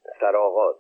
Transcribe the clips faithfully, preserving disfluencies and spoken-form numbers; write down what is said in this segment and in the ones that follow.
سرآغاز.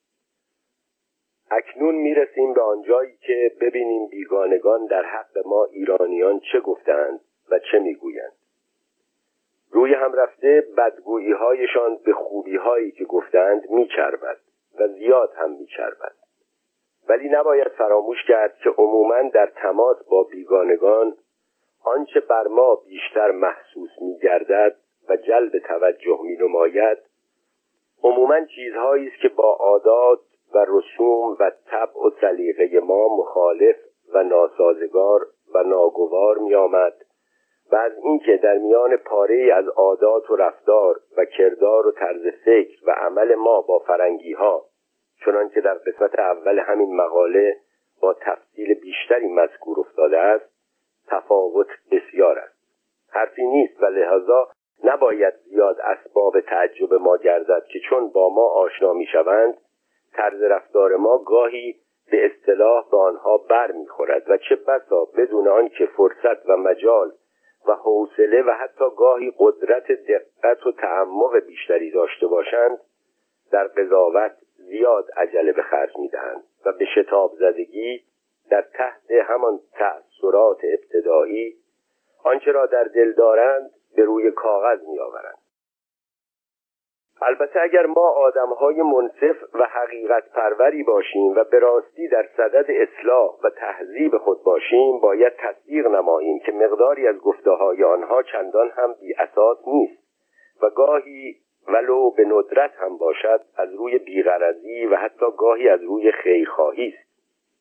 اکنون میرسیم به آنجایی که ببینیم بیگانگان در حق ما ایرانیان چه گفتند و چه میگویند. روی هم رفته بدگویی هایشان به خوبی هایی که گفتند میچربد و زیاد هم میچربد. ولی نباید فراموش کرد که عموماً در تماس با بیگانگان آنچه بر ما بیشتر محسوس می‌گردد و جلب توجه می‌نماید عموماً چیزهایی است که با عادات و رسوم و طبع و سلیقه ما مخالف و ناسازگار و ناگوار می‌آمد و از اینکه در میان پاره‌ای از عادات و رفتار و کردار و طرز فکر و عمل ما با فرنگی‌ها، چنان که در قسمت اول همین مقاله با تفصیل بیشتری مذکور افتاده است، تفاوت بسیار است. حرفی نیست و لحاظا نباید زیاد اسباب تعجب ما گردد که چون با ما آشنا می‌شوند طرز رفتار ما گاهی به اصطلاح به آنها بر می‌خورد و چه بسا بدون آنکه فرصت و مجال و حوصله و حتی گاهی قدرت دقت و تعمق بیشتری داشته باشند در قضاوت زیاد عجله به خرج می‌دهند و به شتاب زدگی در تحت همان تأثیرات ابتدایی آنچه را در دل دارند به روی کاغذ می‌آورند. البته اگر ما آدم‌های منصف و حقیقت پروری باشیم و به راستی در صدد اصلاح و تهذیب خود باشیم، باید تصدیق نماییم که مقداری از گفته‌های آنها چندان هم بی اساس نیست و گاهی ولو به ندرت هم باشد از روی بی‌غرضی و حتی گاهی از روی خیرخواهی است.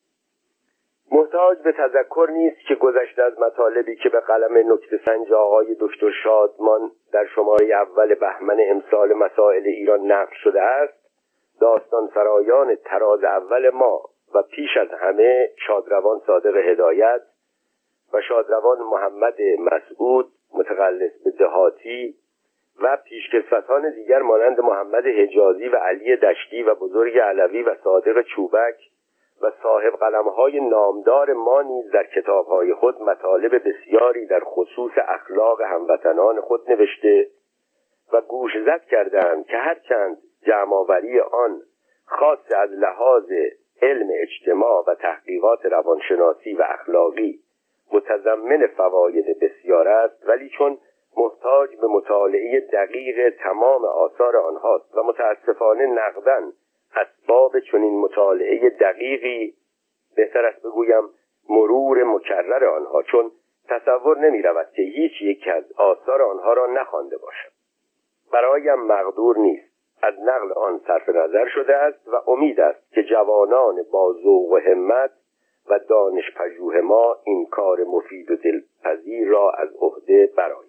محتاج به تذکر نیست که گذشته از مطالبی که به قلم نکته‌سنج آقای دکتر شادمان در شماره اول بهمن امسال مسائل ایران نقل شده است، داستان سرایان تراز اول ما و پیش از همه شادروان صادق هدایت و شادروان محمد مسعود متخلص به دهاتی و پیشکسوتان دیگر مانند محمد حجازی و علی دشتی و بزرگ علوی و صادق چوبک و صاحب قلم‌های نامدار ما نیز در کتاب‌های خود مطالب بسیاری در خصوص اخلاق هموطنان خود نوشته و گوشزد کردند که هرچند جمع‌آوری آن خاص از لحاظ علم اجتماع و تحقیقات روانشناسی و اخلاقی متضمن فواید بسیار است، ولی چون محتاج به مطالعه دقیق تمام آثار آنهاست و متاسفانه نقداً اسباب چنین مطالعه دقیقی، بهتر است بگویم مرور مکرر آنها، چون تصور نمی رود که هیچ یک از آثار آنها را نخوانده باشد. برایم مقدور نیست. از نقل آن صرف نظر شده است و امید است که جوانان با ذوق و همت و دانش پژوه ما این کار مفید و دلپذیر را از عهده برآیند.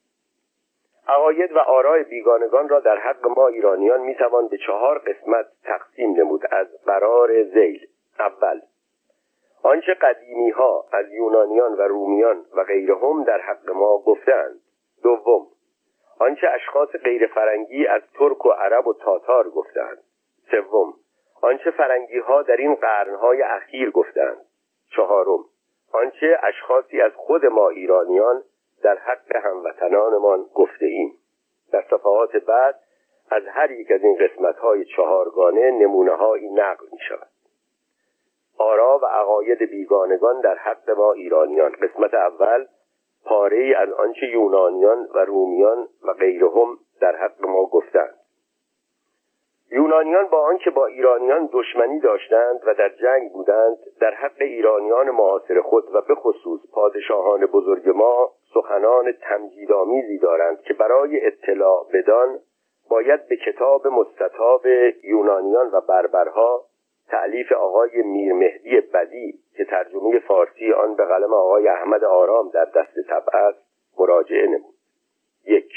عقاید و آراء بیگانگان را در حق ما ایرانیان میتوان به چهار قسمت تقسیم نمود از قرار ذیل. اول، آنچه قدیمی ها از یونانیان و رومیان و غیرهم در حق ما گفتند. دوم، آنچه اشخاص غیر فرنگی از ترک و عرب و تاتار گفتند. سوم، آنچه فرنگی ها در این قرنهای اخیر گفتند. چهارم، آنچه اشخاصی از خود ما ایرانیان در حق هموطنانمان گفته ایم. در صفحات بعد از هر یک از این قسمت‌های چهارگانه نمونه‌هایی نقل می‌شود. آرا و عقاید بیگانگان در حق ما ایرانیان. قسمت اول، پاره‌ای از آنچه یونانیان و رومیان و غیرهم در حق ما گفتند. یونانیان با آنکه با ایرانیان دشمنی داشتند و در جنگ بودند، در حق ایرانیان معاصر خود و به خصوص پادشاهان بزرگ ما سخنان تمجیدآمیزی دارند که برای اطلاع بدان باید به کتاب مستطاب یونانیان و بربرها تألیف آقای میر مهدی بدی که ترجمه فارسی آن به قلم آقای احمد آرام در دست طبع است مراجعه نمود. یک،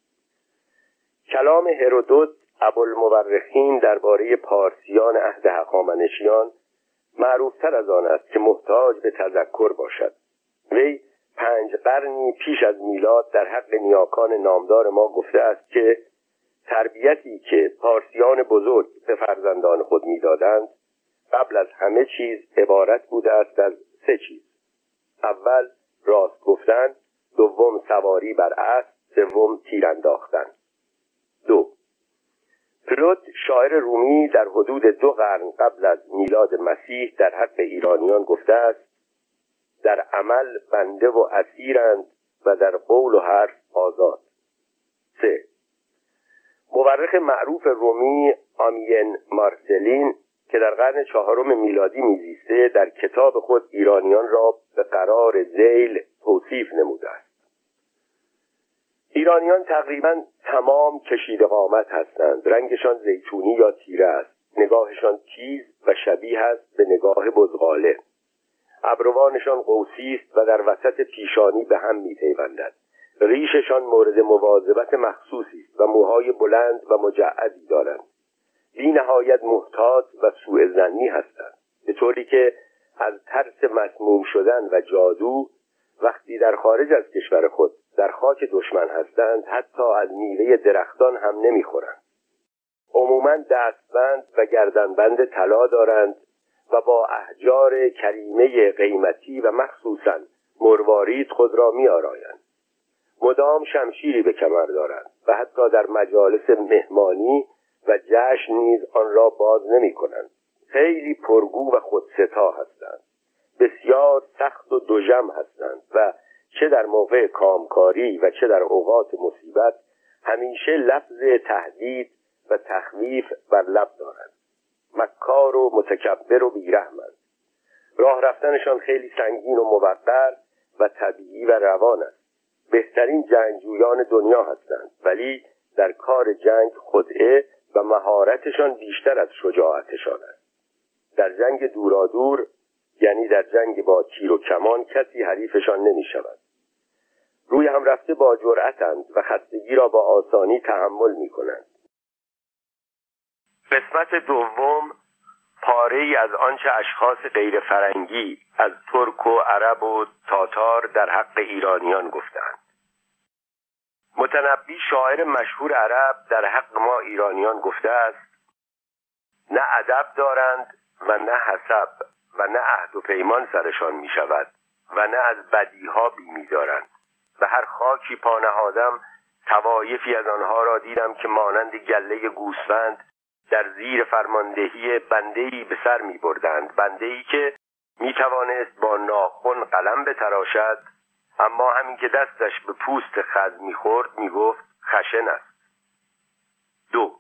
کلام هرودوت ابوالمورخین درباره پارسیان عهد هخامنشیان معروفتر از آن است که محتاج به تذکر باشد. وی پنج قرنی پیش از میلاد در حق نیاکان نامدار ما گفته است که تربیتی که پارسیان بزرگ به فرزندان خود میدادند قبل از همه چیز عبارت بوده است از سه چیز. اول، راست گفتن. دوم، سواری بر اسب. سوم، تیر انداختن. دو، پلوت شاعر رومی در حدود دو قرن قبل از میلاد مسیح در حق ایرانیان گفته است: در عمل بنده و اسیرند و در قول و حرف آزاد. سه. مورخ معروف رومی آمین مارسلین که در قرن چهارم میلادی میزیسته در کتاب خود ایرانیان را به قرار ذیل توصیف نموده است: ایرانیان تقریباً تمام کشیده قامت هستند، رنگشان زیتونی یا تیره است، نگاهشان تیز و شبیه است به نگاه بزغاله، ابروانشان قوسی است و در وسط پیشانی به هم می‌پیوندد، ریششان مورد مواظبت مخصوصی است و موهای بلند و مجعدی دارند، بی نهایت محتاط و سوءظنی هستند، به طوری که از ترس مسموم شدن و جادو وقتی در خارج از کشور خود در خاک دشمن هستند حتی از میوه درختان هم نمیخورند. عموماً دستبند و گردنبند طلا دارند و با احجار کریمه قیمتی و مخصوصاً مروارید خود را می‌آرایند. مدام شمشیری به کمر دارند و حتی در مجالس مهمانی و جشن نیز آن را باز نمی‌کنند. خیلی پرگو و خودستا هستند. بسیار سخت و دژم هستند و چه در موقع کامکاری و چه در اوقات مصیبت همیشه لفظ تهدید و تخویف بر لب دارند. مکار و متکبر و بیرحمند. راه رفتنشان خیلی سنگین و موقر و طبیعی و روان است. بهترین جنگجویان دنیا هستند، ولی در کار جنگ خدعه و مهارتشان بیشتر از شجاعتشان است. در جنگ دورادور، یعنی در جنگ با تیر و کمان، کسی حریفشان نمی شود. روی هم رفته با جرأتند و خستگی را با آسانی تحمل می کنند. قسمت دوم پاره‌ای از آنچه اشخاص غیر فرنگی از ترک و عرب و تاتار در حق ایرانیان گفتند. متنبی شاعر مشهور عرب در حق ما ایرانیان گفته است: نه ادب دارند و نه حسب و نه عهد و پیمان سرشان می شود و نه از بدیها بیمی دارند. به هر خاکی پا نهادم طوایفی از آنها را دیدم که مانند گله گوسفند در زیر فرماندهی بنده‌ای به سر می بردند، بنده‌ای که می توانست با ناخن قلم بتراشد، اما همین که دستش به پوست خز می خورد می گفت خشن است. دو.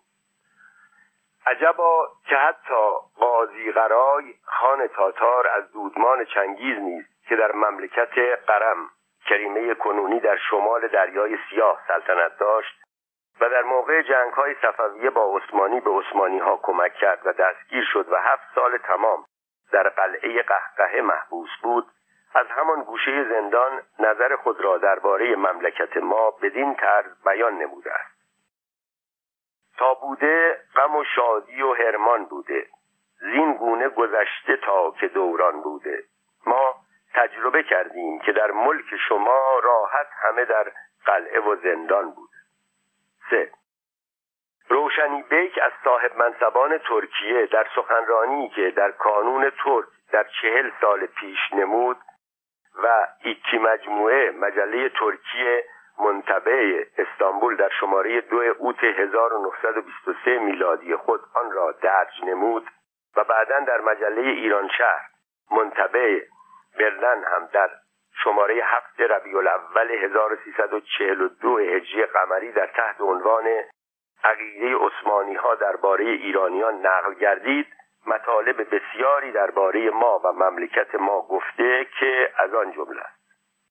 عجبا که حتی قاضی قرای خان تاتار از دودمان چنگیز نیز که در مملکت قرم کریمه کنونی در شمال دریای سیاه سلطنت داشت و در موقع جنگ‌های صفویه با عثمانی به عثمانی‌ها کمک کرد و دستگیر شد و هفت سال تمام در قلعه قهقهه محبوس بود، از همان گوشه زندان نظر خود را درباره مملکت ما بدین طرز بیان نموده است: تا بوده غم و شادی و هرمان بوده، زین گونه گذشته تا که دوران بوده. ما تجربه کردیم که در ملک شما راحت همه در قلعه و زندان بود. سه. روشنی بیک از صاحب منصبان ترکیه در سخنرانی که در کانون ترک در چهل سال پیش نمود و ایکی مجموعه مجله ترکیه منطبع استانبول در شماره دو اوت هزار و نهصد و بیست و سه میلادی خود آن را درج نمود و بعداً در مجله ایران شهر منطبع برلن هم در شماره هفت ربیع الاول هزار و سیصد و چهل و دو هجری قمری در تحت عنوان عقیده عثمانی ها درباره ایرانیان نقل گردید، مطالب بسیاری درباره ما و مملکت ما گفته که از آن جمله است: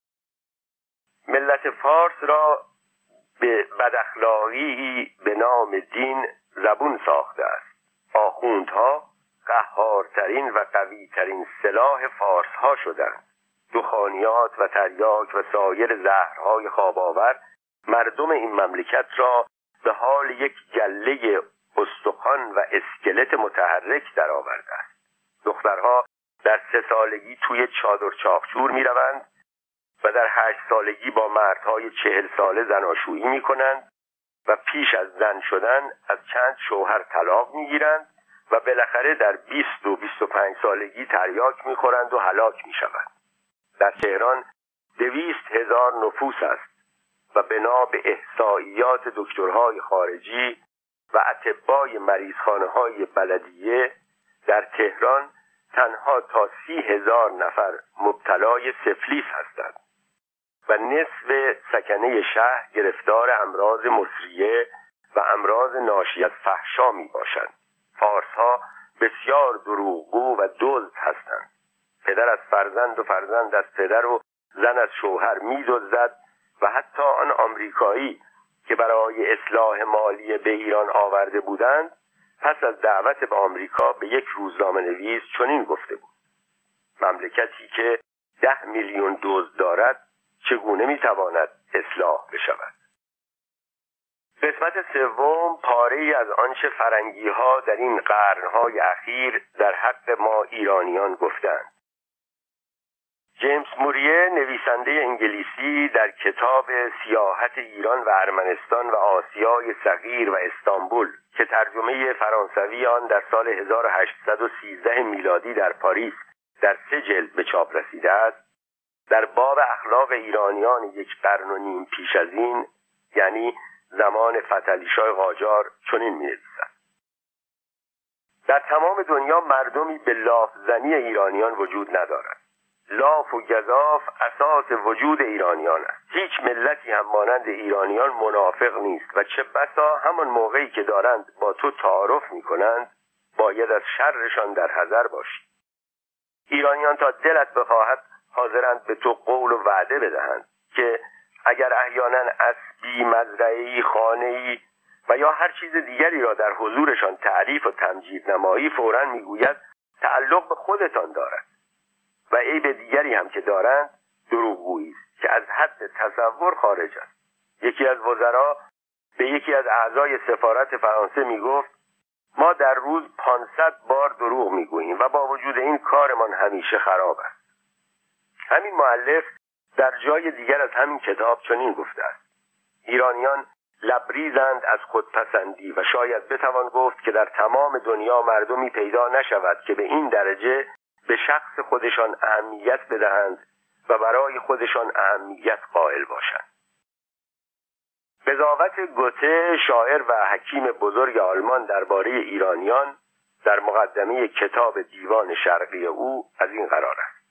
ملت فارس را به بداخلاقی به نام دین زبون ساخته است. آخوندها قهارترین و قویترین سلاح فارس ها شدند. دخانیات و تریاک و سایر زهرهای خواب‌آور مردم این مملکت را به حال یک گله استخوان و اسکلت متحرک در آورده است. دخترها در سه سالگی توی چادر چاقچور می روند و در هشت سالگی با مردهای چهل ساله زناشویی می کنند و پیش از زن شدن از چند شوهر طلاق می گیرند و بالاخره در بیست و بیست و پنج سالگی تریاک می خورند و هلاک می شوند. در تهران دویست هزار نفوس است و بنا به احصائیات دکترهای خارجی و اطبای مریضخانه های بلدیه در تهران تنها تا سی هزار نفر مبتلای سفلیس هستند و نصف سکنه شهر گرفتار امراض مسریه و امراض ناشی از فحشا می باشند. فارس‌ها بسیار دروغگو و دزد هستند. پدر از فرزند و فرزند از پدر و زن از شوهر می دزدد و حتی آن آمریکایی که برای اصلاح مالی به ایران آورده بودند پس از دعوت به آمریکا به یک روزنامه نویس چنین گفته بود: مملکتی که ده میلیون دزد دارد چگونه میتواند اصلاح بشود؟ قسمت سوم پاره‌ای از آنچه فرنگی‌ها در این قرن‌های اخیر در حق ما ایرانیان گفتند. جیمز موریه نویسنده انگلیسی در کتاب سیاحت ایران و ارمنستان و آسیای صغیر و استانبول که ترجمه فرانسوی آن در سال هزار و هشتصد و سیزده میلادی در پاریس در سه جلد به چاپ رسیده است، در باب اخلاق ایرانیان یک قرن و نیم پیش از این، یعنی زمان فتحعلی‌شاه قاجار، چنین می‌نویسد: در تمام دنیا مردمی به لافزنی ایرانیان وجود ندارد. لاف و گزاف اساس وجود ایرانیان است. هیچ ملتی هم مانند ایرانیان منافق نیست و چه بسا همان موقعی که دارند با تو تعارف می‌کنند باید از شرشان در حذر باشی. ایرانیان تا دلت بخواهد حاضرند به تو قول و وعده بدهند که اگر احیانا اسبی، مزرعه‌ای، خانه‌ای و یا هر چیز دیگری را در حضورشان تعریف و تمجید نمایی، فوراً میگوید تعلق به خودتان دارد و عیب دیگری هم که دارند دروغگویی است که از حد تصور خارج است. یکی از وزرا به یکی از اعضای سفارت فرانسه میگفت: ما در روز پانصد بار دروغ میگوییم و با وجود این کارمان همیشه خراب است. همین مؤلف در جای دیگر از همین کتاب چنین گفته است: ایرانیان لبریزند از خودپسندی و شاید بتوان گفت که در تمام دنیا مردمی پیدا نشود که به این درجه به شخص خودشان اهمیت بدهند و برای خودشان اهمیت قائل باشند. قضاوت گوته، شاعر و حکیم بزرگ آلمان درباره ایرانیان، در مقدمه کتاب دیوان شرقی او از این قرار است: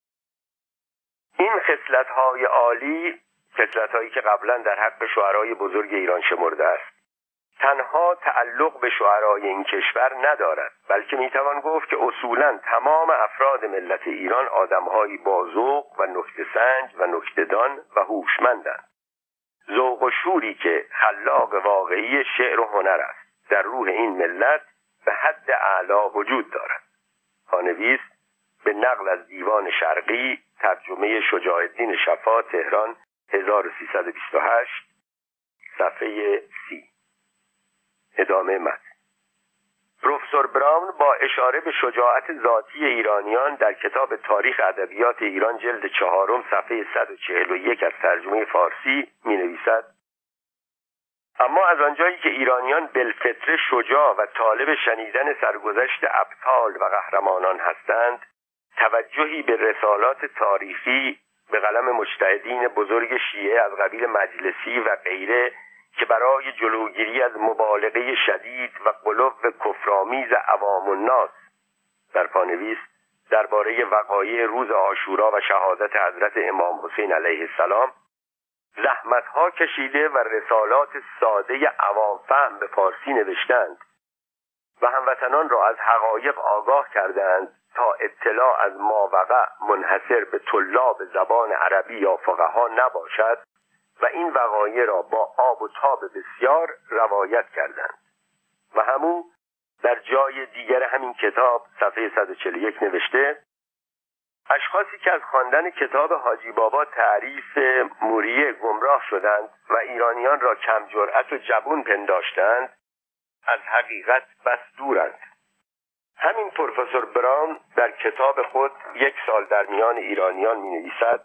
این خصلت‌های عالی، خصلت‌هایی که قبلا در حق شعرای بزرگ ایران شمرده است، تنها تعلق به شعرای این کشور ندارد، بلکه میتوان گفت که اصولاً تمام افراد ملت ایران آدم‌هایی با ذوق و نکته سنج و نکته‌دان و هوشمندند. ذوق و شوری که خلاق واقعی شعر و هنر است در روح این ملت به حد اعلا وجود دارد. پانویس به نقل از دیوان شرقی، ترجمه شجاع الدین شفا، تهران هزار و سیصد و بیست و هشت، صفحه سی. ادامه متن. پروفسور براون با اشاره به شجاعت ذاتی ایرانیان در کتاب تاریخ ادبیات ایران جلد چهارم صفحه صد و چهل و یک از ترجمه فارسی می نویسد: اما از آنجایی که ایرانیان بالفطره شجاع و طالب شنیدن سرگذشت ابطال و قهرمانان هستند، توجهی به رسالات تاریخی به قلم مجتهدین بزرگ شیعه از قبیل مجلسی و غیره که برای جلوگیری از مبالغه شدید و غلو کفرآمیز عوام الناس، در پانویس درباره وقایع روز عاشورا و شهادت حضرت امام حسین علیه السلام، زحمت‌ها کشیده و رسالات ساده عوام فهم به فارسی نوشتند و هموطنان را از حقایق آگاه کردند تا اطلاع از ماوقع منحصر به طلاب زبان عربی یا فقها نباشد و این وقایع را با آب و تاب بسیار روایت کردند. و همون در جای دیگر همین کتاب صفحه صد و چهل و یک نوشته: اشخاصی که از خواندن کتاب حاجی بابا تعریف موریه گمراه شدند و ایرانیان را کم جرأت و جبون پنداشتند، از حقیقت بس دورند. همین پروفسور براون در کتاب خود یک سال در میان ایرانیان می نویسد: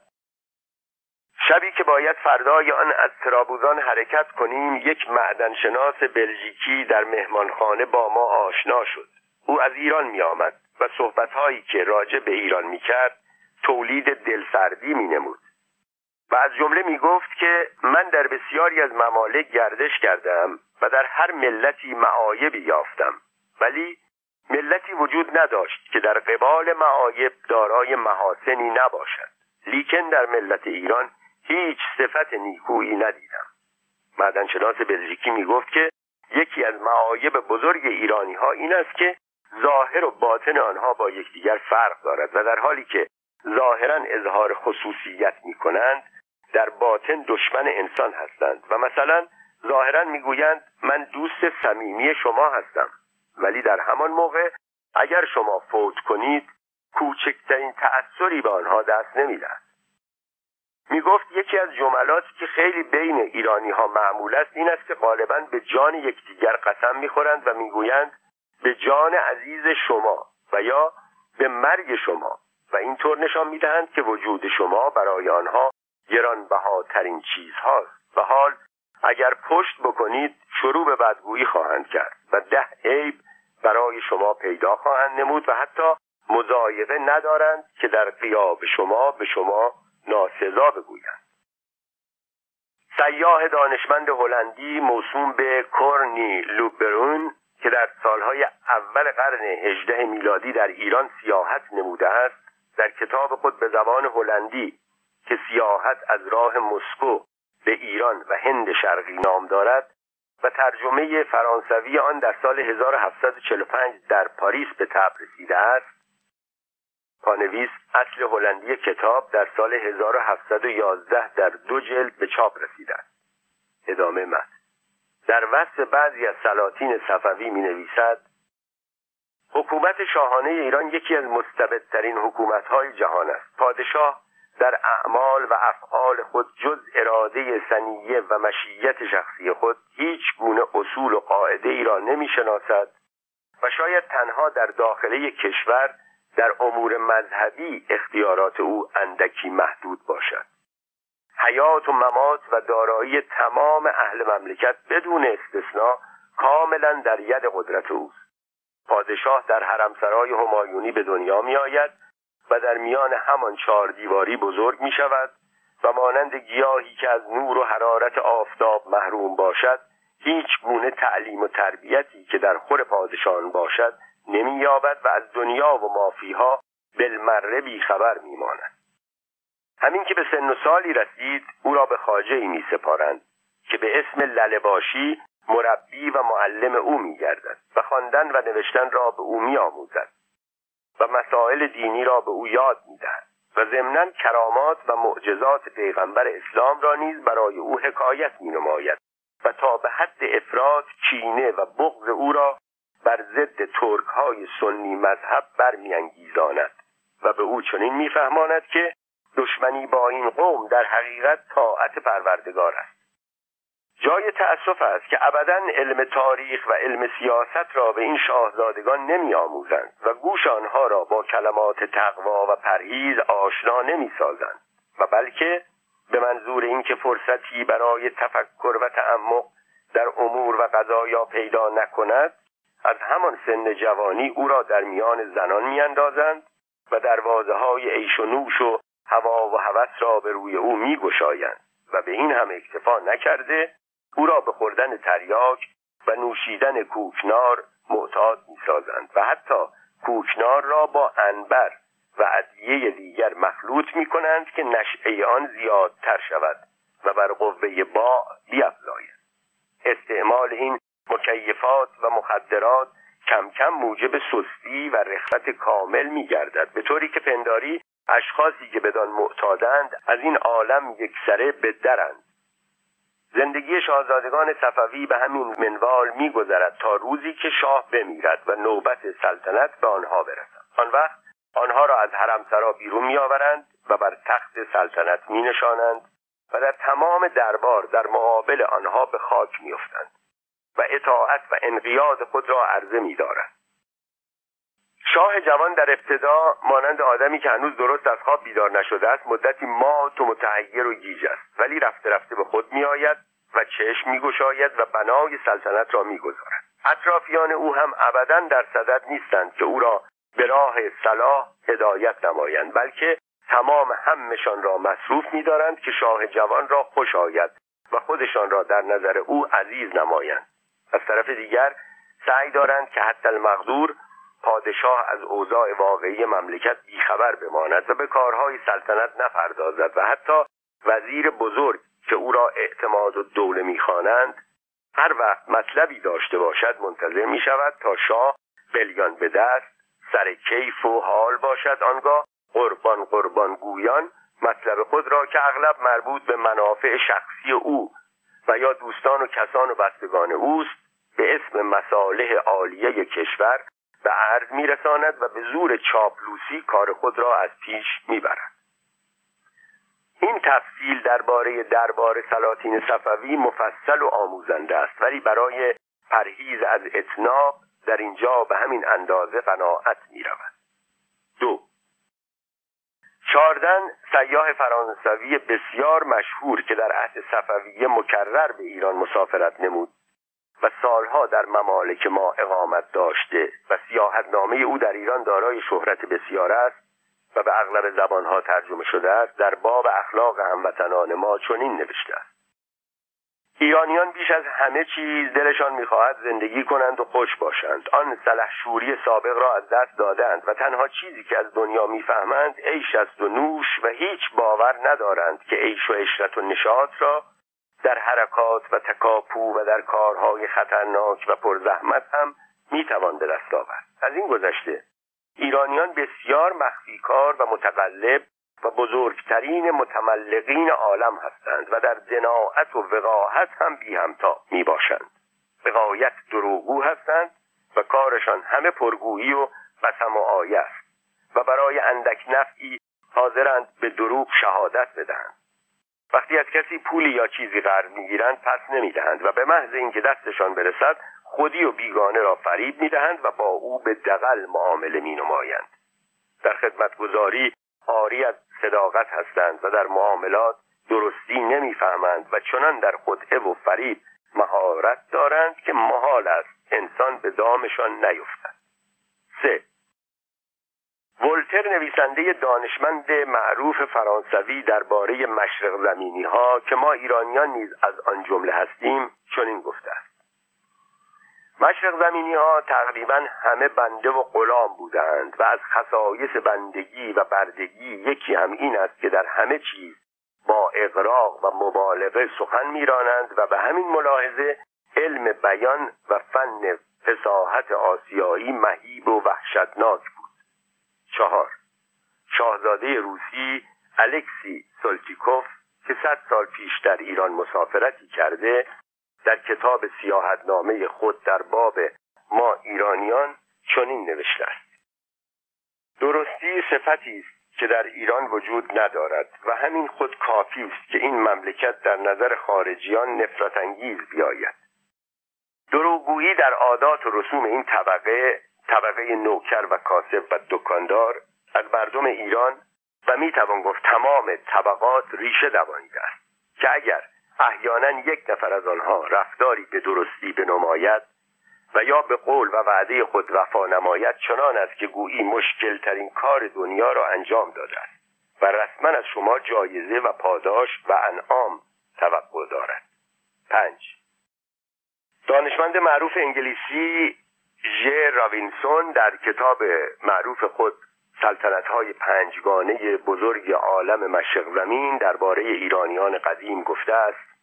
شبی که باید فردای آن از ترابوزان حرکت کنیم، یک معدنشناس بلژیکی در مهمانخانه با ما آشنا شد. او از ایران می آمد و صحبت‌هایی که راجع به ایران می کرد تولید دلسردی می نمود و از جمله می گفت که من در بسیاری از ممالک گردش کردم و در هر ملتی معایبی یافتم، ولی ملتی وجود نداشت که در قبال معایب دارای محاسنی نباشد. لیکن در ملت ایران هیچ صفت نیکویی ندیدم. معدنشناس بلژیکی می گفت که یکی از معایب بزرگ ایرانی ها این است که ظاهر و باطن آنها با یکدیگر فرق دارد و در حالی که ظاهرا اظهار خصوصیت می کنند، در باطن دشمن انسان هستند و مثلا ظاهرا می گویند من دوست صمیمی شما هستم، ولی در همان موقع اگر شما فوت کنید کوچکترین تأثری به آنها دست نمی‌دهد. می گفت یکی از جملاتی که خیلی بین ایرانی ها معمول است این است که غالباً به جان یکدیگر قسم می‌خورند و می‌گویند به جان عزیز شما و یا به مرگ شما و اینطور نشان می‌دهند که وجود شما برای آنها گرانبهاترین چیز هاست و حال اگر پشت بکنید شروع به بدگویی خواهند کرد و ده عیب برای شما پیدا خواهند نمود و حتی مضایقه ندارند که در غیاب شما به شما ناسزا بگویند. سیاح دانشمند هلندی موسوم به کورنی لوبرون که در سالهای اول قرن هجدهم میلادی در ایران سیاحت نموده است، در کتاب خود به زبان هلندی که سیاحت از راه مسکو به ایران و هند شرقی نام دارد و ترجمه فرانسوی آن در سال هزار و هفتصد و چهل و پنج در پاریس به طبع رسیده است، پانویس اصل هلندی کتاب در سال هزار و هفتصد و یازده در دو جلد به چاپ رسیده است. ادامه متن. در وصف بعضی از سلاطین صفوی می نویسد حکومت شاهانه ایران یکی از مستبدترین حکومت‌های جهان است. پادشاه در اعمال و افعال خود جز اراده سنیه و مشیت شخصی خود هیچ گونه اصول و قاعده ای را نمی شناسد و شاید تنها در داخله کشور در امور مذهبی اختیارات او اندکی محدود باشد. حیات و ممات و دارایی تمام اهل مملکت بدون استثناء کاملا در ید قدرت اوست. پادشاه در حرمسرای همایونی به دنیا می آید و در میان همان چهار دیواری بزرگ می شود و مانند گیاهی که از نور و حرارت آفتاب محروم باشد هیچ گونه تعلیم و تربیتی که در خور پادشاهان باشد نمی یابد و از دنیا و مافیها بالمره بی خبر می ماند. همین که به سن و سالی رسید او را به خواجه‌ای می سپارند که به اسم لله‌باشی مربی و معلم او می گردد و خواندن و نوشتن را به او می آموزد و مسائل دینی را به او یاد می دهد و ضمناً کرامات و معجزات پیغمبر اسلام را نیز برای او حکایت می نماید و تا به حد افراط کینه و بغض او را بر ضد ترک‌های سنی مذهب برمی‌انگیزاند و به او چنین می‌فهماند که دشمنی با این قوم در حقیقت طاعت پروردگار است. جای تأسف است که ابداً علم تاریخ و علم سیاست را به این شاهزادگان نمی‌آموزند و گوش آنها را با کلمات تقوا و پرهیز آشنا نمی‌سازند و بلکه به منظور اینکه فرصتی برای تفکر و تعمق در امور و قضایا پیدا نکند از همان سن جوانی او را در میان زنان میاندازند و دروازه‌های عیش و نوش و هوا و هوس را به روی او میگشایند و به این هم اکتفا نکرده او را به خوردن تریاک و نوشیدن کوکنار معتاد میسازند و حتی کوکنار را با عنبر و ادویه دیگر مخلوط میکنند که نشأه آن زیادتر شود و بر قوه باع بیفزاید. استعمال این مکیفات و مخدرات کم کم موجب سستی و رخصت کامل می‌گردد، به طوری که پنداری اشخاصی که بدان معتادند از این عالم یکسره به درند. زندگی شاهزادگان صفوی به همین منوال می‌گذرد تا روزی که شاه بمیرد و نوبت سلطنت به آنها برسد. آن وقت آنها را از حرمسرا بیرون می‌آورند و بر تخت سلطنت می‌نشانند و در تمام دربار در مقابل آنها به خاک می‌افتند و اطاعت و انقیاد خود را عرضه می‌دارند. شاه جوان در ابتدا مانند آدمی که هنوز درست از خواب بیدار نشده است مدتی مات و متحیر و گیج است، ولی رفته رفته به خود می‌آید و چشم می‌گشاید و بنای سلطنت را می‌گذارد. اطرافیان او هم ابداً در صدد نیستند که او را به راه صلاح هدایت نمایند، بلکه تمام همشان را مصروف می‌دارند که شاه جوان را خوش آید و خودشان را در نظر او عزیز نمایند از طرف دیگر سعی دارند که حتی المقدور پادشاه از اوضاع واقعی مملکت بیخبر بماند و به کارهای سلطنت نپردازد و حتی وزیر بزرگ که او را اعتماد الدوله می‌خوانند هر وقت مطلبی داشته باشد منتظر می‌شود تا شاه قلیان به دست سر کیف و حال باشد، آنگاه قربان قربان گویان مطلب خود را که اغلب مربوط به منافع شخصی او و یا دوستان و کسان و بستگان اوست به اسم مصالح عالیه کشور به عرض می‌رساند و به زور چاپلوسی کار خود را از پیش می‌برد. این تفصیل درباره دربار سلاطین صفوی مفصل و آموزنده است، ولی برای پرهیز از اتناب در اینجا به همین اندازه قناعت می‌رود. دو چاردن سیاح فرانسوی بسیار مشهور که در عهد صفویه مکرر به ایران مسافرت نمود و سالها در ممالک ما اقامت داشته و سیاحتنامه او در ایران دارای شهرت بسیار است و به اغلب زبانها ترجمه شده است، در باب اخلاق هموطنان ما چنین نوشته است: ایرانیان بیش از همه چیز دلشان می‌خواهد زندگی کنند و خوش باشند. آن سلحشوری سابق را از دست دادند و تنها چیزی که از دنیا می‌فهمند عیش است و نوش و هیچ باور ندارند که عیش و عشرت و نشاط را در حرکات و تکاپو و در کارهای خطرناک و پرزحمت هم می‌توان به دست آورد. از این گذشته ایرانیان بسیار مخفی کار و متقلب و بزرگترین متملقین عالم هستند و در دناعت و وقاحت هم بی همتا می باشند. به غایت دروغگو هستند و کارشان همه پرگویی و قسم و آیه است و برای اندک نفعی حاضرند به دروغ شهادت بدهند. وقتی از کسی پولی یا چیزی قرض میگیرند پس نمیدهند و به محض اینکه دستشان برسد خودی و بیگانه را فریب میدهند و با او به دغل معامله مینمایند. در خدمتگزاری عاری از صداقت هستند و در معاملات درستی نمیفهمند و چنان در خدعه و فریب مهارت دارند که محال است انسان به دامشان نیفتد. سه ولتر نویسنده دانشمند معروف فرانسوی درباره مشرق زمینی ها که ما ایرانیان نیز از آن جمله هستیم چنین گفته است: مشرق زمینی ها تقریبا همه بنده و غلام بودند و از خصایص بندگی و بردگی یکی هم این است که در همه چیز با اغراق و مبالغه سخن میرانند و به همین ملاحظه علم بیان و فن فصاحت آسیایی مهیب و وحشتناک بود. چهار شاهزاده روسی الکسی سولتیکوف که صد سال پیش در ایران مسافرتی کرده در کتاب سیاحتنامه خود در باب ما ایرانیان چنین نوشته است: درستی صفتی است که در ایران وجود ندارد و همین خود کافی است که این مملکت در نظر خارجیان نفرت انگیز بیاید. دروغگویی در عادات و رسوم این طبقه طبقه نوکر و کاسب و دکاندار از مردم ایران و میتوان گفت تمام طبقات ریشه دوانیده است که اگر احیانا یک نفر از آنها رفتاری به درستی بنماید و یا به قول و وعده خود وفا نماید چنان است که گویی مشکل ترین کار دنیا را انجام داده است و رسما از شما جایزه و پاداش و انعام توقع دارد. پنج دانشمند معروف انگلیسی ژ راوینسون در کتاب معروف خود سلطنت‌های پنجگانه بزرگ عالم مشرق زمین درباره ایرانیان قدیم گفته است: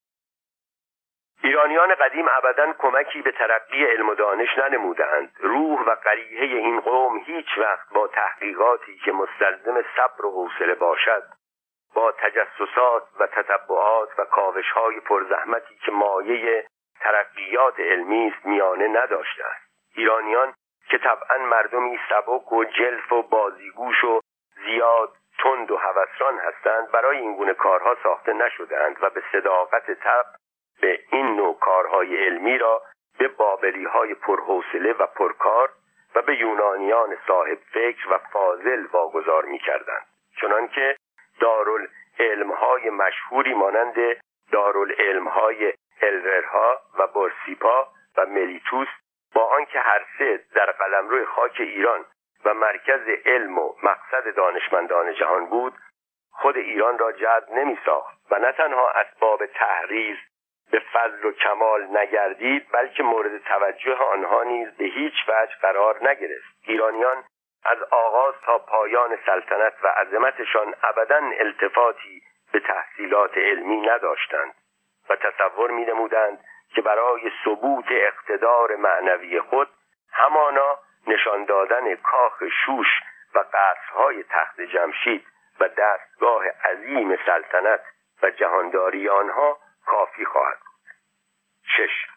ایرانیان قدیم ابداً کمکی به ترقی علم و دانش ننمودند. روح و قریحه این قوم هیچ وقت با تحقیقاتی که مستلزم صبر و حوصله باشد، با تجسسات و تتبعات و کاوش‌های پرزحمتی که مایه ترقیات علمی است میانه نداشته است. ایرانیان که طبعاً مردمی سبک و جلف و بازیگوش و زیاد تند و هوسران هستند، برای این گونه کارها ساخته نشده‌اند و به صداقت طبع به این نوع کارهای علمی را به بابلی‌های پرحوصله و پرکار و به یونانیان صاحب فکر و فاضل واگذار می‌کردند، چنانکه دارالعلم‌های مشهوری مانند دارالعلم‌های الررها و بورسیپا و ملیتوس با آنکه هر سه در قلمرو خاک ایران و مرکز علم و مقصد دانشمندان جهان بود، خود ایران را جذب نمی ساخت و نه تنها اسباب تحریض به فضل و کمال نگردید، بلکه مورد توجه آنها نیز به هیچ وجه قرار نگرفت. ایرانیان از آغاز تا پایان سلطنت و عظمتشان ابداً التفاتی به تحصیلات علمی نداشتند و تصور می‌نمودند که برای ثبوت اقتدار معنوی خود همانا نشان دادن کاخ شوش و قصرهای تخت جمشید و دستگاه عظیم سلطنت و جهانداری آنها کافی خواهد بود. شش.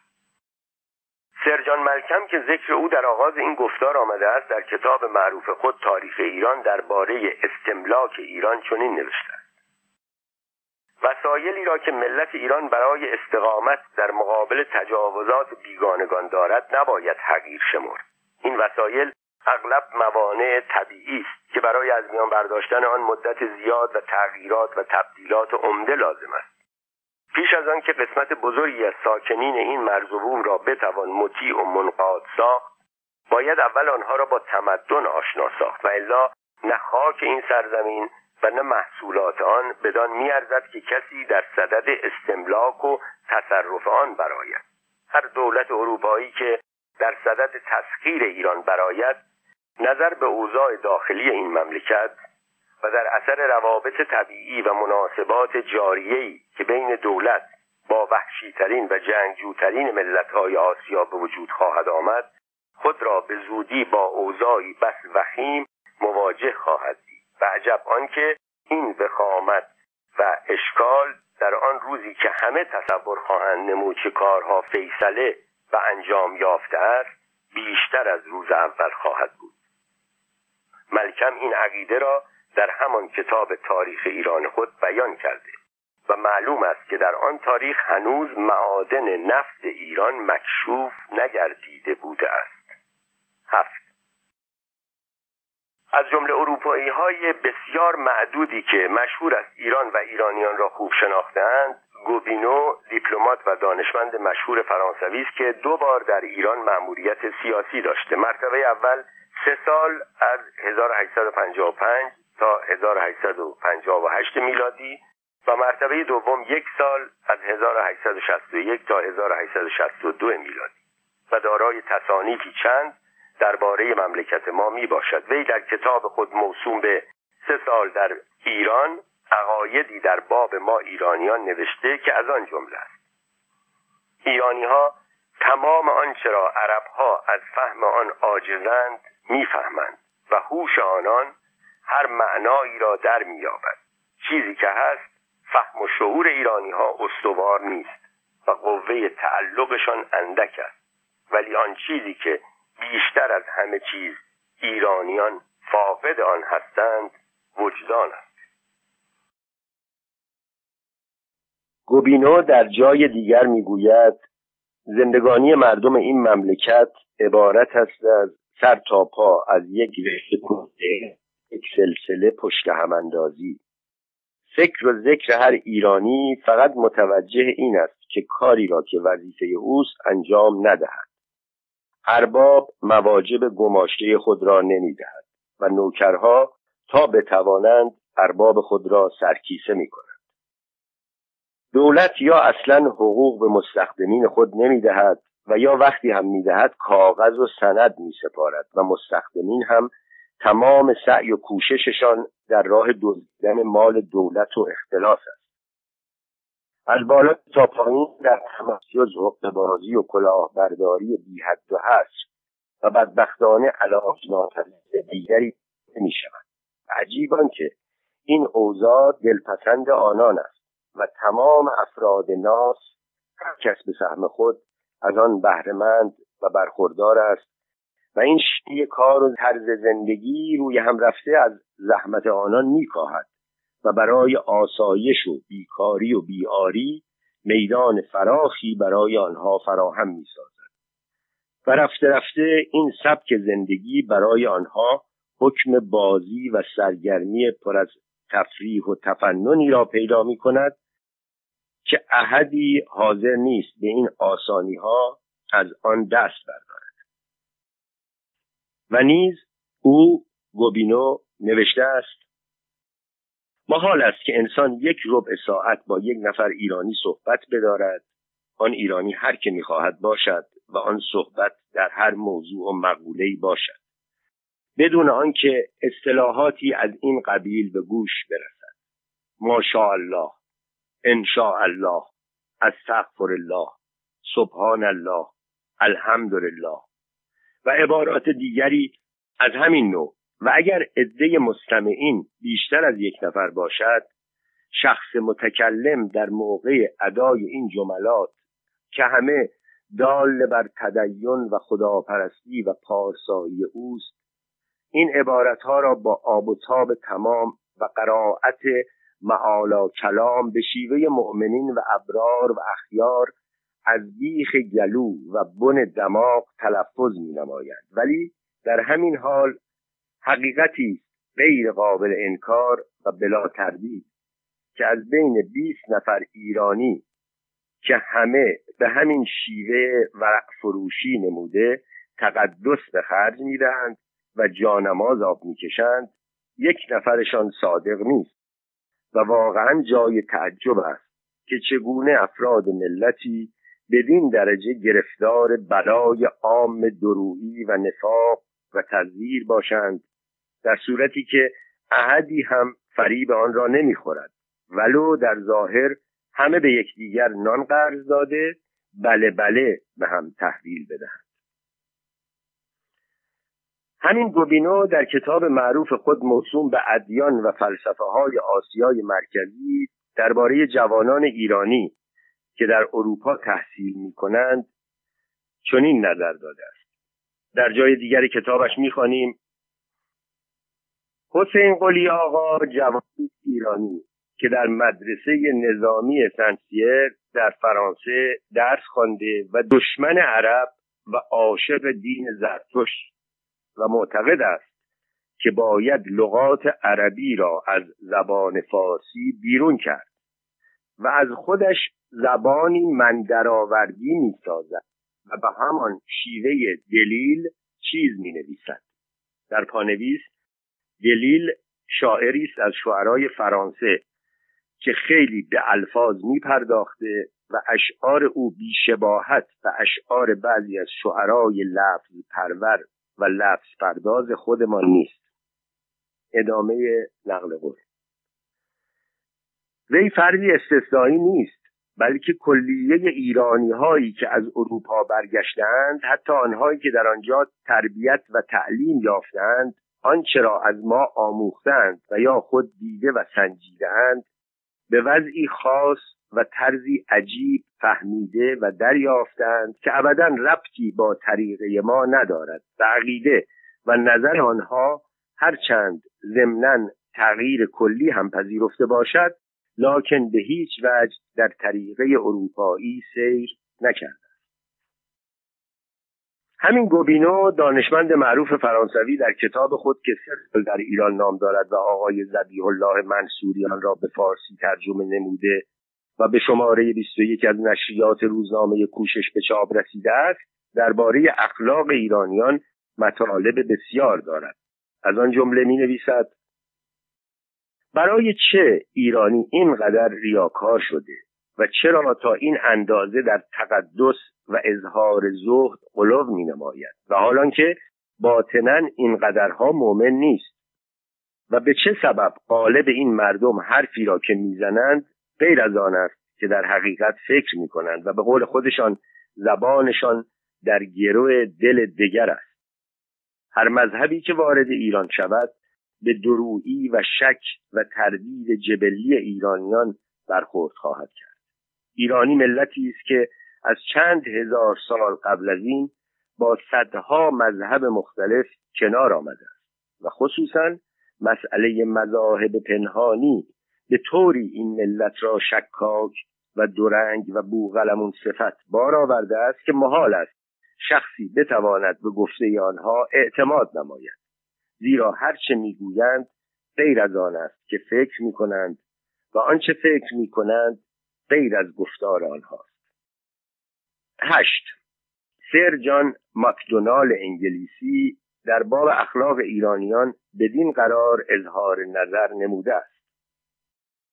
سر جان ملکم که ذکر او در آغاز این گفتار آمده است، در کتاب معروف خود تاریخ ایران درباره استملاک ایران چنین نوشته است: وسایلی را که ملت ایران برای استقامت در مقابل تجاوزات بیگانگان دارد نباید حقیر شمرد. این وسایل اغلب موانع طبیعی است که برای از میان برداشتن آن مدت زیاد و تغییرات و تبدیلات عمده لازم است. پیش از آن که قسمت بزرگی از ساکنین این مرز و بوم را بتوان مطیع و منقاد ساخت، باید اول آنها را با تمدن آشنا ساخت و الا نه خاک این سرزمین و نه محصولات آن بدان می‌ارزد که کسی در صدد استملاک و تصرف آن برآید. هر دولت اروپایی که در صدد تسخیر ایران برآید، نظر به اوضاع داخلی این مملکت و در اثر روابط طبیعی و مناسبات جاریه‌ای که بین دولت با وحشی‌ترین و جنگجوترین ملت‌های آسیا به وجود خواهد آمد، خود را به زودی با اوضاعی بس وخیم مواجه خواهد دید. و عجب آنکه این وخامت و اشکال در آن روزی که همه تصور خواهند نمود که کارها فیصله و انجام یافته است، بیشتر از روز اول خواهد بود. ملکم این عقیده را در همان کتاب تاریخ ایران خود بیان کرده و معلوم است که در آن تاریخ هنوز معادن نفت ایران مکشوف نگردیده بوده است. هفت. از جمله اروپایی‌های بسیار معدودی که مشهور است ایران و ایرانیان را خوب شناخته‌اند، گوبینو، دیپلمات و دانشمند مشهور فرانسوی است که دو بار در ایران مأموریت سیاسی داشته. مرتبه اول سه سال از هزار و هشتصد و پنجاه و پنج تا هزار و هشتصد و پنجاه و هشت میلادی و مرتبه دوم یک سال از هزار و هشتصد و شصت و یک تا هزار و هشتصد و شصت و دو میلادی و دارای تصانیفی چند درباره مملکت ما می باشد. وی در کتاب خود موسوم به سه سال در ایران عقایدی در باب ما ایرانیان نوشته که از آن جمله است: ایرانی ها تمام آنچه را عرب ها از فهم آن عاجزند میفهمند و هوش آنان هر معنایی را در مییابد. چیزی که هست فهم و شعور ایرانی ها استوار نیست و قوه تعلقشان اندک است، ولی آن چیزی که بیشتر از همه چیز ایرانیان فاقد آن هستند وجدان است. گوبینو در جای دیگر میگوید زندگانی مردم این مملکت عبارت است از سر تا پا از یک رشته کوفته، یک سلسله پشت هم اندازی. فکر و ذکر هر ایرانی فقط متوجه این است که کاری را که وظیفه اوست انجام ندهد. ارباب مواجب گماشته خود را نمیدهد و نوکرها تا بتوانند ارباب خود را سرکیسه میکنند. دولت یا اصلا حقوق به مستخدمین خود نمیدهد و یا وقتی هم میدهد کاغذ و سند میسپارد و مستخدمین هم تمام سعی و کوشششان در راه دزدیدن مال دولت و اختلاس است. از بالا تا پایین در تمسخر، حقه‌بازی و کلاهبرداری بی حد و حصر و بدبختانه علاج ناپذیر دیگری می‌شود. عجیب آنکه این اوضاع دلپسند آنان است و تمام افراد ناس هر کس به سهم خود از آن بهره‌مند و برخوردار است و این شیوه کار و طرز زندگی روی هم رفته از زحمت آنان می‌کاهد و برای آسایش و بیکاری و بیاری میدان فراخی برای آنها فراهم می‌سازد و رفته رفته این سبک زندگی برای آنها حکم بازی و سرگرمی پر از تفریح و تفننی را پیدا می‌کند که احدی حاضر نیست به این آسانی‌ها از آن دست بردارد. و نیز او گوبینو نوشته است: محال است که انسان یک ربع ساعت با یک نفر ایرانی صحبت بدارد آن ایرانی هر که می‌خواهد باشد و آن صحبت در هر موضوع و مقوله‌ای باشد، بدون آنکه اصطلاحاتی از این قبیل به گوش برسد. ماشاءالله، انشاءالله، استغفرالله، سبحان الله، الحمدلله و عبارات دیگری از همین نوع. و اگر عده مستمعین بیشتر از یک نفر باشد، شخص متکلم در موقع ادای این جملات که همه دال بر تدین و خداپرستی و پارسایی اوست، این عبارتها را با آب و تاب تمام و قرائت معالی کلام به شیوه مؤمنین و ابرار و اخیار از بیخ گلو و بن دماغ تلفظ می نمایند، ولی در همین حال حقیقتی غیر قابل انکار و بلا تردید که از بین بیست نفر ایرانی که همه به همین شیوه ورق فروشی نموده تقدس به خرج می‌دهند و جانماز آب می‌کشند، یک نفرشان صادق نیست و واقعا جای تعجب است که چگونه افراد ملتی بدین درجه گرفتار بلای عام درویی و نفاق و تزویر باشند، در صورتی که احدی هم فریب آن را نمی‌خورد، ولو در ظاهر همه به یکدیگر نان قرض داده بله بله به هم تحویل بدهند. همین گوبینو در کتاب معروف خود موسوم به ادیان و فلسفه های آسیای مرکزی درباره جوانان ایرانی که در اروپا تحصیل می کنند چنین نظر داده است. در جای دیگر کتابش می خوانیم: حسین قلی آقا جوانی ایرانی که در مدرسه نظامی سنسیر در فرانسه درس خوانده و دشمن عرب و عاشق دین زرتشت و معتقد است که باید لغات عربی را از زبان فارسی بیرون کرد و از خودش زبانی مندرآوردی می‌سازد و به همان شیوه دلیل چیز می‌نویسد. در پانویس دلیل شاعری است از شعرای فرانسه که خیلی به الفاظ می‌پرداخته و اشعار او بی‌شباهت به اشعار بعضی از شعرای لفظ پرور و لفظ پرداز خودمان نیست. ادامه نقل قول. وی فردی استثنایی نیست، بلکه کلیه ایرانی هایی که از اروپا برگشتند، حتی آنهایی که در آنجا تربیت و تعلیم یافتند، آنچه را از ما آموختند و یا خود دیده و سنجیده‌اند، به وضعی خاص و طرزی عجیب فهمیده و دریافتند که ابداً ربطی با طریقه ما ندارد و عقیده و نظر آنها هرچند ضمناً تغییر کلی هم پذیرفته باشد، لکن به هیچ وجه در طریقه اروپایی سیر نکرده. همین گوبینو دانشمند معروف فرانسوی در کتاب خود که سه در ایران نام دارد و آقای ذبیح الله منصوری آن را به فارسی ترجمه نموده و به شماره بیست و یک از نشریات روزنامه کوشش به چاپ رسیده است، درباره اخلاق ایرانیان مطالب بسیار دارد. از آن جمله می نویسد: برای چه ایرانی اینقدر ریاکار شده و چرا تا این اندازه در تقدس و اظهار زهد غلو می نماید و حالان که باطناً اینقدرها مؤمن نیست و به چه سبب غالب این مردم حرفی را که میزنند غیر از آن است که در حقیقت فکر می کنند و به قول خودشان زبانشان در گرو دل دگر است. هر مذهبی که وارد ایران شود به درویی و شک و تردید جبلی ایرانیان برخورد خواهد کرد. ایرانی ملتی است که از چند هزار سال قبل از این با صدها مذهب مختلف کنار آمده است و خصوصاً مسئله مذاهب پنهانی به طوری این ملت را شکاک و دورنگ و بوقلمون صفت بار آورده است که محال است شخصی بتواند به گفته آنها اعتماد نماید، زیرا هر چه میگویند غیر از آن است که فکر میکنند و آنچه فکر میکنند غیر از گفتار آنهاست. هشت. سر جان مکدونال انگلیسی در باب اخلاق ایرانیان بدین قرار اظهار نظر نموده است: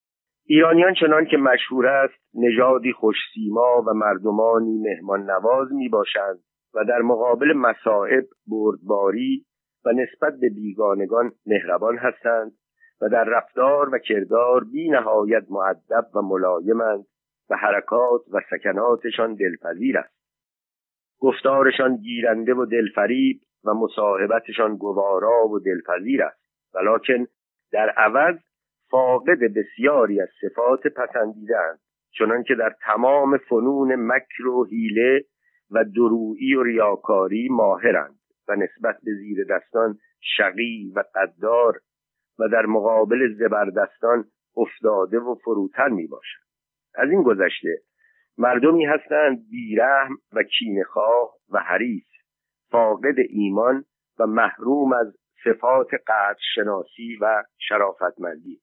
ایرانیان چنان که مشهور است نژادی خوش‌سیما و مردمانی مهمان نواز می باشند و در مقابل مصائب بردباری و نسبت به بیگانگان مهربان هستند و در رفتار و کردار بی نهایت مؤدب و ملایمند و حرکات و سکناتشان دلپذیر است. گفتارشان گیرنده و دلفریب و مصاحبتشان گوارا و دلپذیر است، ولکن در عوض فاقد بسیاری از صفات پسندیده‌اند، چنان که در تمام فنون مکر و حیله و درویی و ریاکاری ماهرند و نسبت به زیر دستان شقی و غدار و در مقابل زبردستان افتاده و فروتن می باشند. از این گذشته مردمی هستند بیرحم و کینه‌خواه و حریص، فاقد ایمان و محروم از صفات قدر شناسی و شرافتمندی.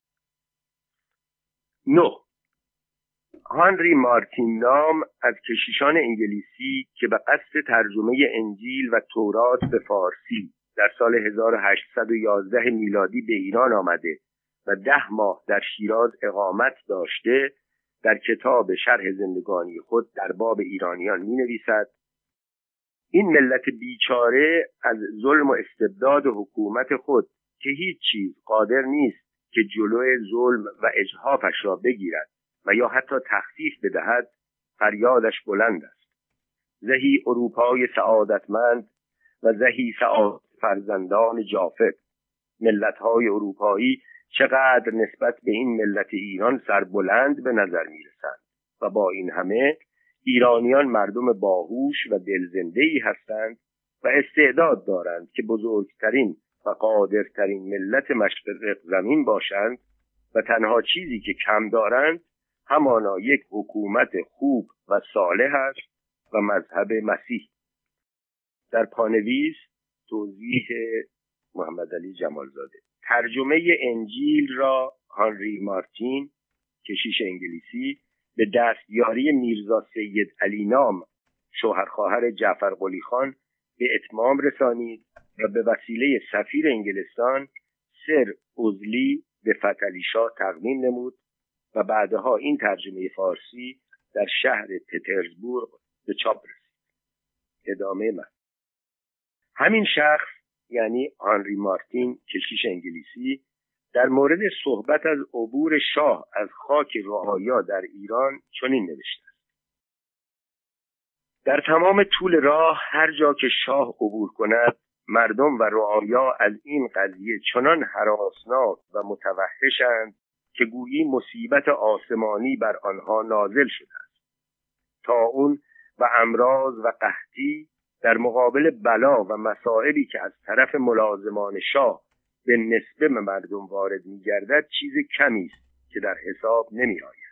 نه. هانری مارتین نام از کشیشان انگلیسی که به قصد ترجمه انجیل و تورات به فارسی در سال هزار و هشتصد و یازده میلادی به ایران آمده و ده ماه در شیراز اقامت داشته، در کتاب شرح زندگانی خود در باب ایرانیان می نویسد: این ملت بیچاره از ظلم و استبداد حکومت خود که هیچ چیز قادر نیست که جلوی ظلم و اجحافش را بگیرد و یا حتی تخفیف بدهد، فریادش بلند است. زهی اروپای سعادتمند و زهی سعادت فرزندان جافر. ملت‌های اروپایی چقدر نسبت به این ملت ایران سربلند به نظر می‌رسند و با این همه ایرانیان مردم باهوش و دلزنده‌ای هستند و استعداد دارند که بزرگترین و قادرترین ملت مشرق زمین باشند و تنها چیزی که کم دارند همانا یک حکومت خوب و صالح است و مذهب مسیح. در پانویس توضیح محمد علی جمالزاده. ترجمه انجیل را هانری مارتین، کشیش انگلیسی، به دستیاری میرزا سید علی نام، شوهر خواهر جعفر قلی خان، به اتمام رسانید و به وسیله سفیر انگلستان سر اوزلی به فتحعلی شاه تقدیم نمود و بعدها این ترجمه فارسی در شهر پترزبورگ به چاپ رسید. ادامه من. همین شخص یعنی هانری مارتین، کشیش انگلیسی، در مورد صحبت از عبور شاه از خاک رعایا در ایران چنین نوشته است: در تمام طول راه هر جا که شاه عبور کند، مردم و رعایا از این قضیه چنان هراسناک و متوحشند که گویی مصیبت آسمانی بر آنها نازل شده است. طاعون و امراض و قحطی در مقابل بلا و مصائبی که از طرف ملازمان شاه به نسبه مردم وارد می‌گردد چیز کمی است که در حساب نمی‌آید.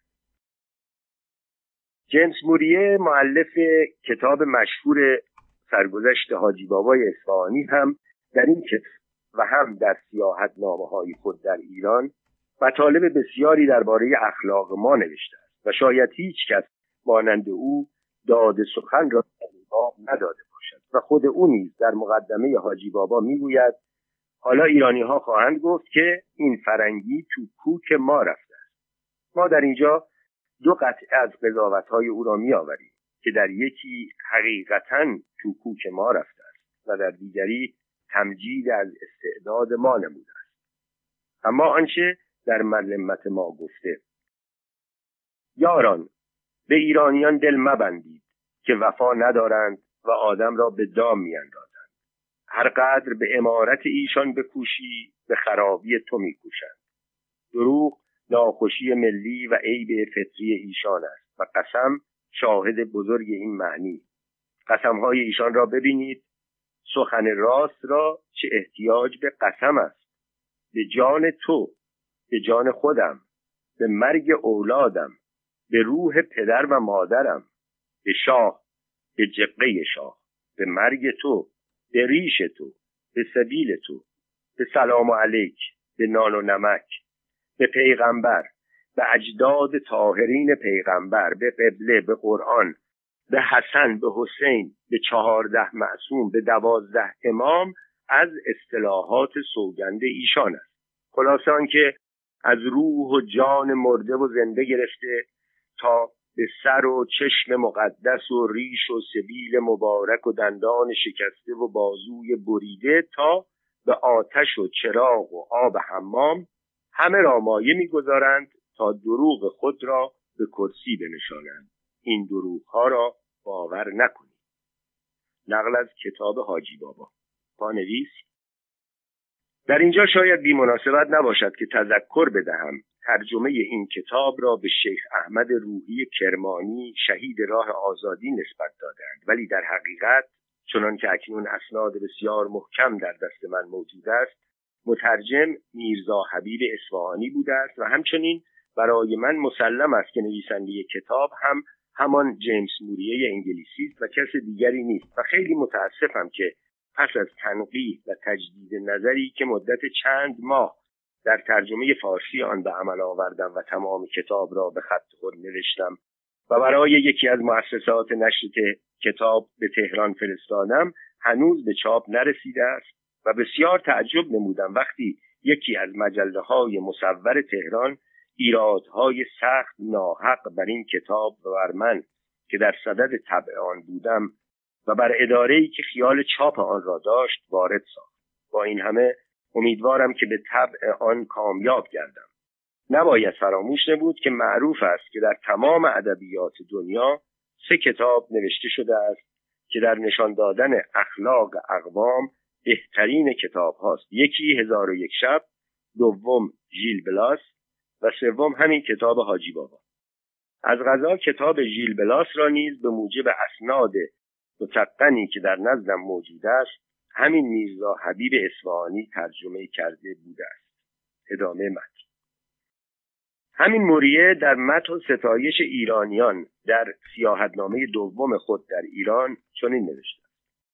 جیمز موریه، مؤلف کتاب مشهور سرگذشت حاجی بابای اصفهانی، هم در این کتاب و هم در سیاحتنامه‌های خود در ایران مطالب بسیاری درباره اخلاق ما نوشته است و شاید هیچ کس مانند او داد سخن را در این باب نداده باشد و خود او نیز در مقدمه حاجی بابا میگوید: حالا ایرانی‌ها خواهند گفت که این فرنگی تو کوک ما رفته است. ما در اینجا دو قطعه از قضاوت‌های او را می‌آوریم که در یکی حقیقتاً تو کوک ما رفته است و در دیگری تمجید از استعداد ما نموده است. اما آنچه در مذمت ما گفته: یاران، به ایرانیان دل مبندید که وفا ندارند و آدم را به دام می‌اندازند. هر قدر به امارت ایشان بکوشی به خرابی تو می‌کوشند. دروغ ناخوشی ملی و عیب فطری ایشان است و قسم شاهد بزرگ این معنی. قسم‌های ایشان را ببینید. سخن راست را چه احتیاج به قسم است. به جان تو، به جان خودم، به مرگ اولادم، به روح پدر و مادرم، به شاه، به جقه شاه، به مرگ تو، به ریش تو، به سبیل تو، به سلام علیک، به نان و نمک، به پیغمبر، به اجداد طاهرین پیغمبر، به قبله، به قرآن، به حسن، به حسین، به چهارده معصوم، به دوازده امام از اصطلاحات سوگند ایشان است. خلاصه آن که از روح و جان مرده و زنده گرفته تا به سر و چشم مقدس و ریش و سبیل مبارک و دندان شکسته و بازوی بریده تا به آتش و چراغ و آب حمام همه را مایه می‌گذارند تا دروغ خود را به کرسی بنشانند. این دروغ‌ها را باور نکنید. نقل از کتاب حاجی بابا. پانویس: در اینجا شاید بی مناسبت نباشد که تذکر بدهم ترجمه این کتاب را به شیخ احمد روحی کرمانی شهید راه آزادی نسبت دادند، ولی در حقیقت چنان که اکنون اسناد بسیار محکم در دست من موجود است، مترجم میرزا حبیب اصفهانی بوده است و همچنین برای من مسلم است که نویسنده کتاب هم همان جیمز موریه انگلیسی است و کس دیگری نیست و خیلی متاسفم که پس از تنقیح و تجدید نظری که مدت چند ماه در ترجمه فارسی آن به عمل آوردم و تمام کتاب را به خط خود نوشتم و برای یکی از مؤسسات نشر کتاب به تهران فرستادم، هنوز به چاپ نرسیده است و بسیار تعجب نمودم وقتی یکی از مجله‌های مصور تهران ایرادهای سخت ناحق بر این کتاب و بر من که در صدد طبع آن بودم و بر اداره‌ای که خیال چاپ آن را داشت وارد ساخت. با این همه امیدوارم که به طبع آن کامیاب گردم. نباید فراموش نمود که معروف است که در تمام ادبیات دنیا سه کتاب نوشته شده است که در نشان دادن اخلاق اقوام بهترین کتاب هاست. یکی هزار و یک شب، دوم ژیل بلاس و سوم همین کتاب حاجی بابا. از قضا کتاب ژیل بلاس را نیز به موجب اسناد متقنی که در نزدم موجود است همین میرزا حبیب اصفهانی ترجمه کرده بوده است. ادامه متن. همین موریه در مدح و ستایش ایرانیان در سیاحتنامه دوم خود در ایران چنین نوشته: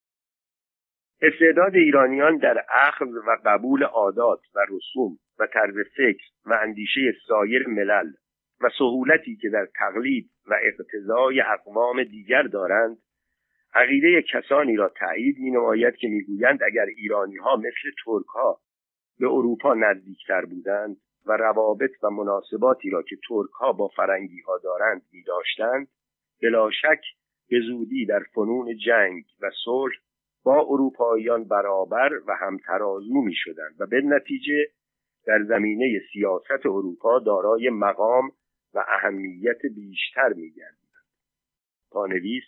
استعداد ایرانیان در اخذ و قبول عادات و رسوم و طرز فکر و اندیشه سایر ملل و سهولتی که در تقلید و اقتضای اقوام دیگر دارند، عقیده کسانی را تایید می‌نماید که می‌گویند اگر ایرانی‌ها مثل ترک‌ها به اروپا نزدیکتر بودند و روابط و مناسباتی را که ترک‌ها با فرنگی‌ها دارند می‌داشتند، بلا شک به زودی در فنون جنگ و صلح با اروپاییان برابر و همترازو می‌شدند و به نتیجه در زمینه سیاست اروپا دارای مقام و اهمیت بیشتر می‌گردیدند. پانویس: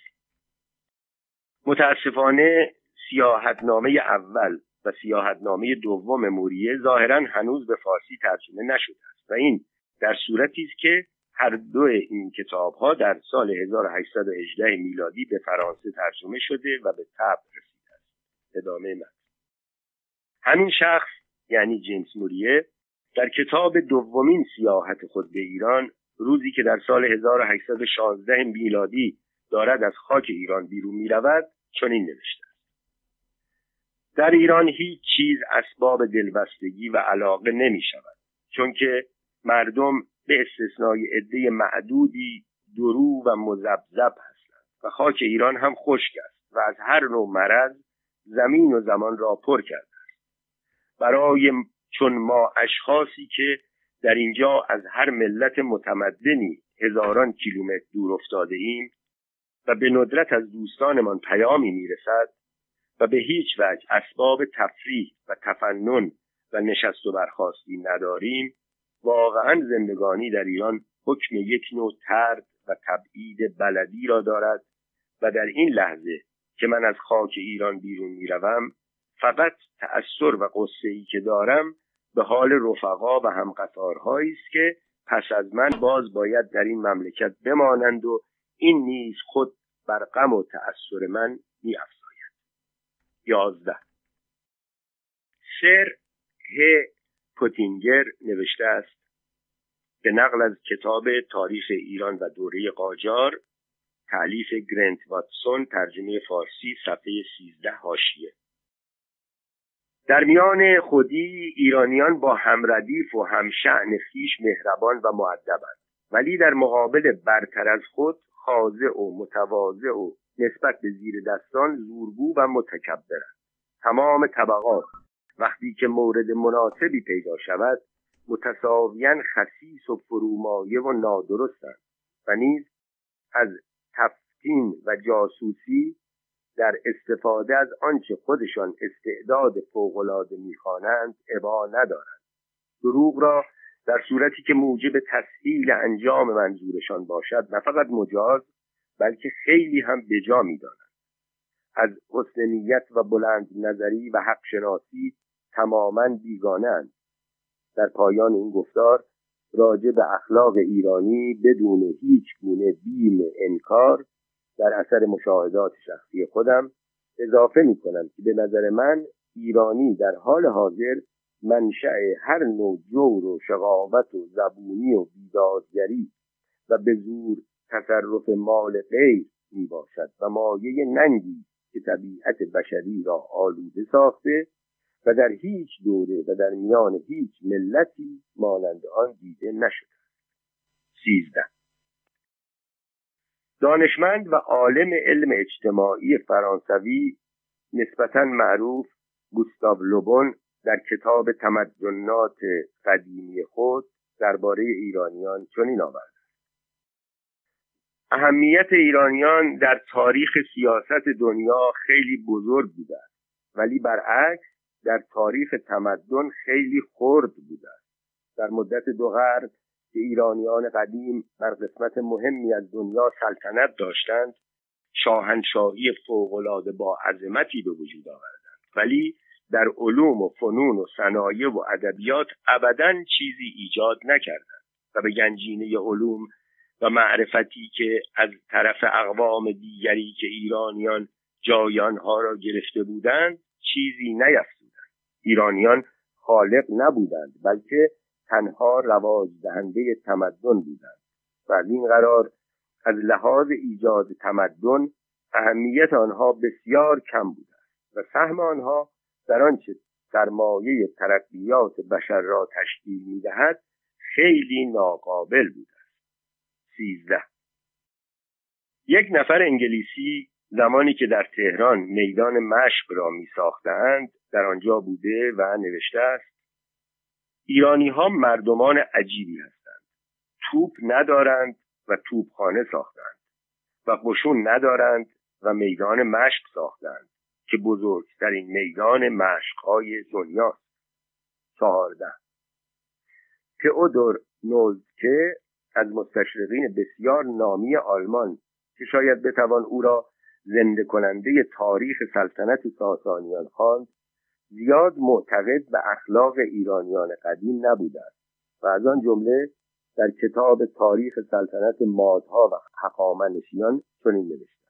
متاسفانه سیاحتنامه اول و سیاحتنامه دوم موریه ظاهراً هنوز به فارسی ترجمه نشده است و این در صورتی است که هر دو این کتاب‌ها در سال هزار و هشتصد و هجده میلادی به فرانسه ترجمه شده و به طبع رسیده است. ادامه متن. همین شخص یعنی جیمز موریه در کتاب دومین سیاحت خود به ایران، روزی که در سال هزار و هشتصد و شانزده میلادی دارد از خاک ایران بیرون می‌رود، چنین نوشته است: در ایران هیچ چیز اسباب دلبستگی و علاقه نمی‌شود، چون که مردم به استثنای عده معدودی درو و مذبذب هستند و خاک ایران هم خشک است و از هر نوع مرض زمین و زمان را پر کرده است. برای چون ما اشخاصی که در اینجا از هر ملت متمدنی هزاران کیلومتر دور افتاده ایم و به ندرت از دوستانمان پیامی میرسد و به هیچ وجه اسباب تفریح و تفنن و نشست و برخاستی نداریم، واقعا زندگانی در ایران حکم یک نوع طرد و تبعید بلدی را دارد و در این لحظه که من از خاک ایران بیرون میروم فقط تأثر و غصه‌ای که دارم به حال رفقا و همقطارهایی است که پس از من باز باید در این مملکت بمانند و این نیز خود بر غم و تأثر من می‌افزاید. یازده. سر ه پوتینگر نوشته است به نقل از کتاب تاریخ ایران و دوره قاجار، تألیف گرنت واتسون، ترجمه فارسی، صفحه سیزده حاشیه: در میان خودی ایرانیان با همردیف و همشأن خویش مهربان و مؤدبند، ولی در مقابل برتر از خود خاضع و متواضع و نسبت به زیر دستان زورگو و متکبرند. تمام طبقات وقتی که مورد مناسبی پیدا شود متساویاً خسیس و فرومایه و نادرستند و نیز از تفتین و جاسوسی در استفاده از آنچه خودشان استعداد فوق‌العاده می‌خوانند ابا ندارند. دروغ را در صورتی که موجب تسهیل انجام منظورشان باشد نه فقط مجاز بلکه خیلی هم بجا می‌دانند. از حسن نیت و بلند نظری و حق شناسی تماماً بیگانه‌اند. در پایان این گفتار راجع به اخلاق ایرانی بدون هیچ گونه بیم انکار در اثر مشاهدات شخصی خودم اضافه می‌کنم که به نظر من ایرانی در حال حاضر منشأ هر نوع جور و شقاوت و زبونی و بیدادگری و به زور تصرف مال غیر میباشد و مایه ننگی که طبیعت بشری را آلوده ساخته و در هیچ دوره و در میان هیچ ملتی مانند آن دیده نشده. سیزده. دانشمند و عالم علم اجتماعی فرانسوی نسبتاً معروف گوستاو لوبون در کتاب تمدنات قدیمی خود درباره ایرانیان چنین آورد: اهمیت ایرانیان در تاریخ سیاست دنیا خیلی بزرگ بوده است، ولی برعکس در تاریخ تمدن خیلی خرد بوده است. در مدت دو قرن که ایرانیان قدیم بر قسمت مهمی از دنیا سلطنت داشتند، شاهنشاهی فوق‌العاده با عظمتی به وجود آوردند، ولی در علوم و فنون و صنایع و ادبیات ابداً چیزی ایجاد نکردند و به گنجینه علوم و معرفتی که از طرف اقوام دیگری که ایرانیان جای آنها را گرفته بودند چیزی نیفزودند. ایرانیان خالق نبودند بلکه تنها رواج دهنده تمدن بودند و از این قرار از لحاظ ایجاد تمدن اهمیت آنها بسیار کم بوده است و سهم آنها در آنچه سرمایه ترقیات بشر را تشکیل می‌دهد خیلی ناقابل بوده است. سیزده. یک نفر انگلیسی زمانی که در تهران میدان مشق را می‌ساختند در آنجا بوده و نوشته است: ایرانی‌ها مردمان عجیبی هستند. توپ ندارند و توپخانه ساختند و قشون ندارند و میدان مشق ساختند که بزرگترین میدان مشق‌های دنیاست. چهارده. تئودور نوزکه از مستشرقین بسیار نامی آلمان که شاید بتوان او را زنده کننده تاریخ سلطنت ساسانیان خواند، زیاد معتقد به اخلاق ایرانیان قدیم نبوده است و از آن جمله در کتاب تاریخ سلطنت مادها و هخامنشیان چنین نوشته: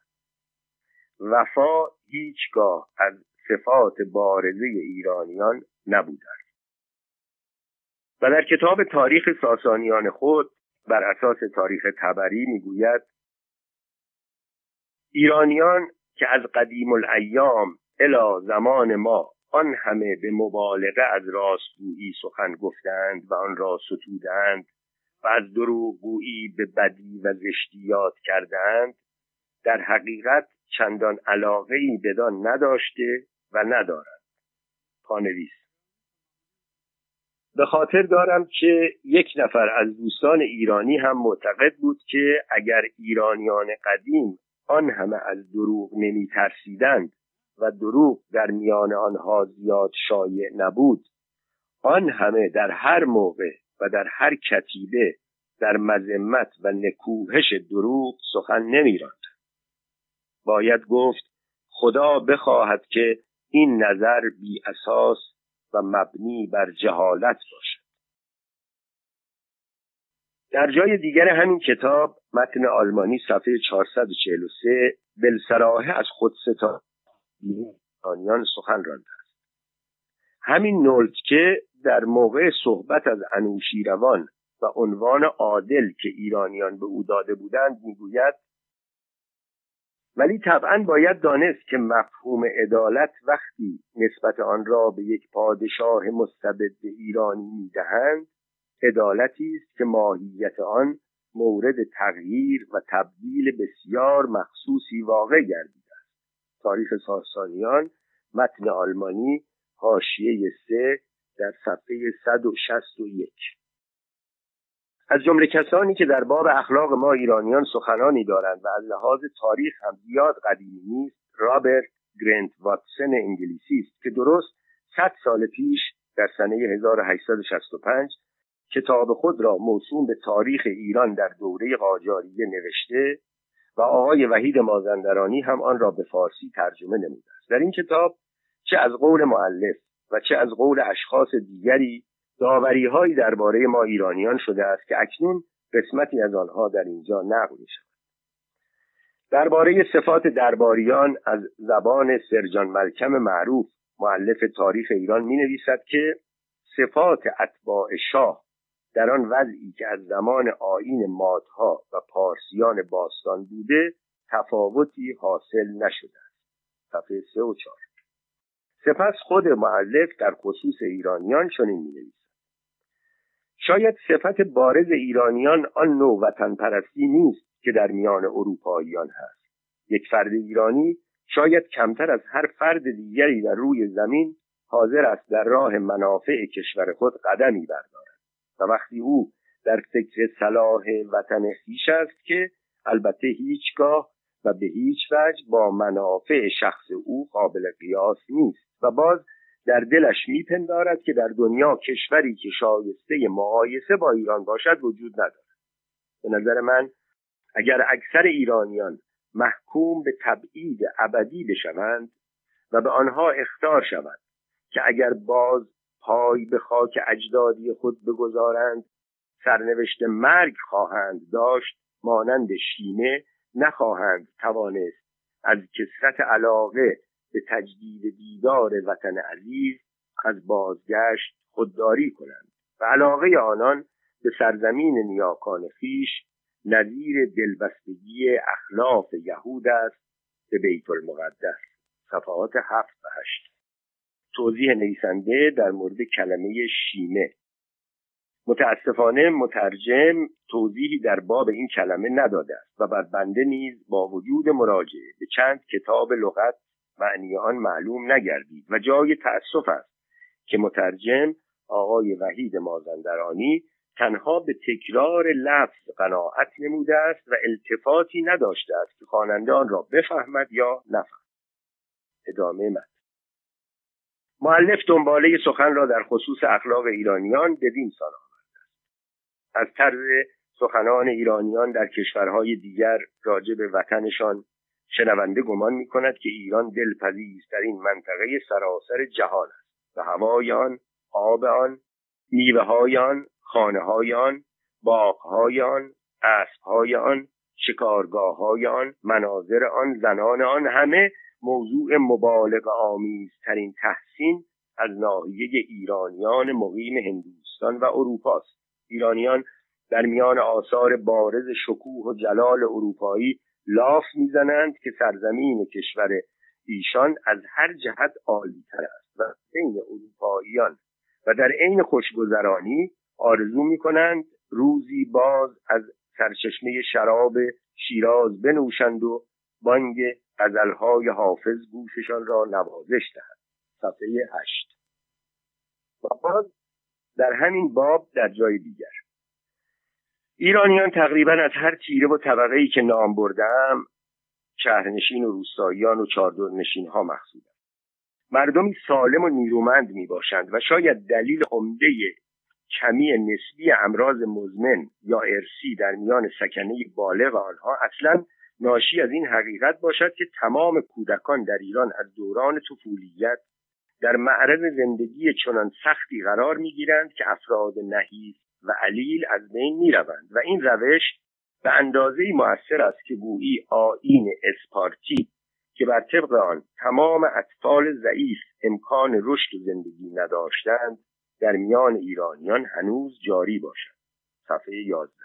وفا هیچگاه از صفات بارزه ایرانیان نبوده است. و در کتاب تاریخ ساسانیان خود بر اساس تاریخ طبری میگوید: ایرانیان که از قدیم الایام الی زمان ما آن همه به مبالغه از راستگویی سخن گفتند و آن را ستودند و از دروغگویی به بدی و زشتی یاد کردند، در حقیقت چندان علاقه‌ای بدان نداشته و ندارند. پانویس: به خاطر دارم که یک نفر از دوستان ایرانی هم معتقد بود که اگر ایرانیان قدیم آن همه از دروغ نمی ترسیدند و دروغ در میان آنها زیاد شایع نبود، آن همه در هر موقع و در هر کتیبه در مذمت و نکوهش دروغ سخن نمی راند. باید گفت خدا بخواهد که این نظر بی اساس و مبنی بر جهالت باشد. در جای دیگر همین کتاب متن آلمانی صفحه چهارصد و چهل و سه بالصراحه از خودستای ایرانیان سخن رانده است. همین نولتکه در موقع صحبت از انوشیروان و عنوان عادل که ایرانیان به او داده بودند میگوید: ولی طبعاً باید دانست که مفهوم عدالت وقتی نسبت آن را به یک پادشاه مستبد ایرانی میدهند، عدالتی است که ماهیت آن مورد تغییر و تبدیل بسیار مخصوصی واقع گردیده است. تاریخ ساسانیان متن آلمانی حاشیه سه در صفحه صد و شصت و یک. از جمله کسانی که در باب اخلاق ما ایرانیان سخنانی دارند و از لحاظ تاریخ هم زیاد قدیمی نیست، رابرت گرنت واتسون انگلیسی است که درست صد سال پیش در سنه هزار و هشتصد و شصت و پنج کتاب خود را موسوم به تاریخ ایران در دوره قاجاریه نوشته و آقای وحید مازندرانی هم آن را به فارسی ترجمه نموده است. در این کتاب چه از قول مؤلف و چه از قول اشخاص دیگری داوری‌هایی درباره ما ایرانیان شده است که اکنون قسمتی از آنها در اینجا نقل می‌شود. درباره صفات درباریان از زبان سرجان ملکم معروف مؤلف تاریخ ایران می‌نویسد که صفات اتباع شاه در آن وضعی که از زمان آیین مادها و پارسیان باستان بوده تفاوتی حاصل نشده است. صفحه سه و چهار. سپس خود مؤلف در خصوص ایرانیان چنین می‌نویسد: شاید صفت بارز ایرانیان آن نوع وطن پرستی نیست که در میان اروپاییان هست. یک فرد ایرانی شاید کمتر از هر فرد دیگری در روی زمین حاضر است در راه منافع کشور خود قدمی بردارد و وقتی او در فکر صلاح وطن خویش است که البته هیچگاه و به هیچ وجه با منافع شخص او قابل قیاس نیست و باز در دلش میپندارد که در دنیا کشوری که شایسته مقایسه با ایران باشد وجود ندارد. به نظر من اگر اکثر ایرانیان محکوم به تبعید ابدی بشوند و به آنها اخطار شود که اگر باز پای به خاک اجدادی خود بگذارند سرنوشت مرگ خواهند داشت، مانند شیمه نخواهند توانست از کثرت علاقه به تجدید دیدار وطن عزیز از بازگشت خودداری کنند و علاقه آنان به سرزمین نیاکان خویش نظیر دلبستگی اخلاف یهود است به بیت المقدس. صفحات هفت و هشت. توضیح نویسنده در مورد کلمه شیمه: متاسفانه مترجم توضیحی در باب این کلمه نداده است و بر بنده نیز با وجود مراجعه به چند کتاب لغت معنی آن معلوم نگردید و جای تأسف است که مترجم آقای وحید مازندرانی تنها به تکرار لفظ قناعت نموده است و التفاتی نداشته است که خواننده آن را بفهمد یا نفهمد. ادامه متن. مؤلف دنباله سخن را در خصوص اخلاق ایرانیان بدین سان آورده است: از طرز سخنان ایرانیان در کشورهای دیگر راجع به وطنشان شنونده گمان می کند که ایران دلپذیرترین منطقه سراسر جهان است و هوای آن، آب آن، میوه‌های آن، خانه‌های آن، باغ‌های آن، اسب‌های آن، شکارگاه‌های آن، مناظر آن، زنان آن، همه موضوع مبالغه آمیزترین تحسین از ناحیه ایرانیان مقیم هندوستان و اروپا است. ایرانیان در میان آثار بارز شکوه و جلال اروپایی لاف میزنند که سرزمین کشور ایشان از هر جهت عالی‌تر است و بین اروپاییان و در عین خوشگذرانی آرزو می‌کنند روزی باز از سرچشمه شراب شیراز بنوشند و بانگ غزل‌های حافظ گوششان را نوازش دهد. صفحه هشت. و باز در همین باب در جای دیگر: ایرانیان تقریبا از هر تیره و طبقه‌ای که نام بردم، شهرنشین و روستاییان و چادرنشین‌ها مقصودند. مردمی سالم و نیرومند میباشند و شاید دلیل عمده کمی نسبی امراض مزمن یا ارثی در میان سکنه بالغ آنها اصلاً ناشی از این حقیقت باشد که تمام کودکان در ایران از دوران طفولیت در معرض زندگی چنان سختی قرار می‌گیرند که افراد نحیف و علیل از بین می‌روند و این روش به اندازه‌ای مؤثر است که گویی آیین اسپارتی که بر طبق آن تمام اطفال ضعیف امکان رشد و زندگی نداشتند در میان ایرانیان هنوز جاری باشد. صفحه یازده.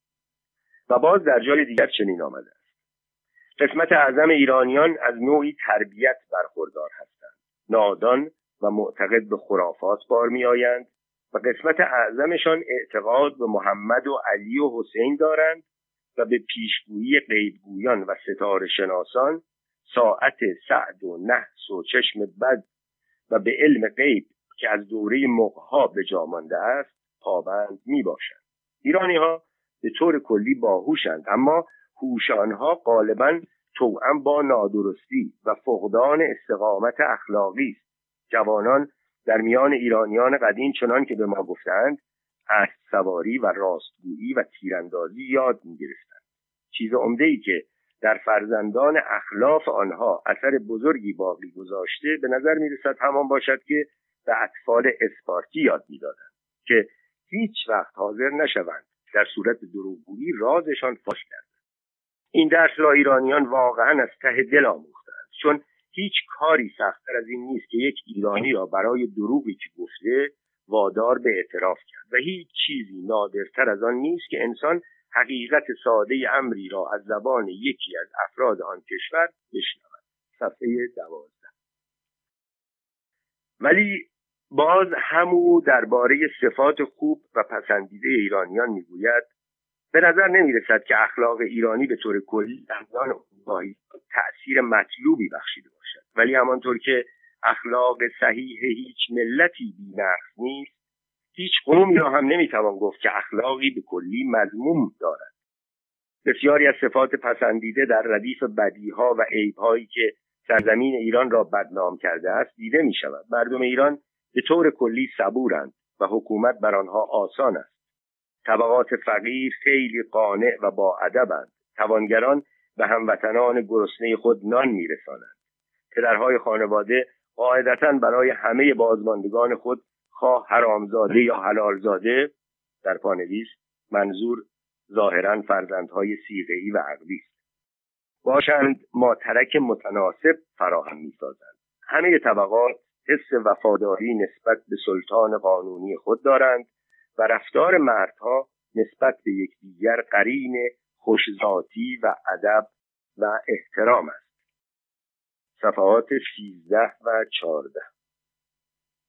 و باز در جای دیگر چنین آمده است: قسمت اعظم ایرانیان از نوعی تربیت برخوردار هستند، نادان و معتقد به خرافات بار می آیند و قسمت اعظمشان اعتقاد به محمد و علی و حسین دارند و به پیشگویی غیبگویان و ستاره شناسان، ساعت سعد و نحس و چشم بد و به علم غیب که از دوره مغها به جا مانده است پابند می باشند. ایرانی ها به طور کلی باهوشند، اما هوش آنها غالباً توأم با نادرستی و فقدان استقامت اخلاقی است. جوانان در میان ایرانیان قدیم چنان که به ما گفتند اسب سواری و راستگویی و تیراندازی یاد می‌گرفتند. چیز عمده‌ای که در فرزندان اخلاف آنها اثر بزرگی باقی گذاشته به نظر می‌رسد همان باشد که به اطفال اسپارتی یاد می‌دادند که هیچ وقت حاضر نشوند در صورت دروغگویی رازشان فاش گردد. این درس را ایرانیان واقعاً از ته دل آموختند، چون هیچ کاری سخت‌تر از این نیست که یک ایرانی را برای دروغی که گفته وادار به اعتراف کرد و هیچ چیزی نادرتر از آن نیست که انسان حقیقت ساده امری را از زبان یکی از افراد آن کشور بشنود. صفحه دوازده. ولی باز همو درباره صفات خوب و پسندیده ایرانیان میگوید به نظر نمی رسد که اخلاق ایرانی به طور کلی در میان اروپایی تأثیر مطلوبی بخشیده باشد، ولی همانطور که اخلاق صحیح هیچ ملتی بی‌نقص نیست، هیچ قومی را هم نمیتوان گفت که اخلاقی به کلی مذموم دارد. بسیاری از صفات پسندیده در ردیف بدیها و عیبهایی که سرزمین ایران را بدنام کرده است دیده می شود. مردم ایران به طور کلی صبورند و حکومت بر آنها آسان است. طبقات فقیر خیلی قانع و با ادبند. توانگران به هموطنان گرسنه خود نان میرسانند. پدرهای خانواده قاعدتاً برای همه بازماندگان خود خواه حرامزاده یا حلالزاده، در پانویس منظور ظاهراً فرزندهای صیغه‌ای و عقدی است، باشند ماترک متناسب فراهم می‌سازند. همه طبقات حس وفاداری نسبت به سلطان قانونی خود دارند و رفتار مردها نسبت به یکدیگر قرین خوش‌ذاتی و ادب و احترام است. صفحات سیزده و چهارده.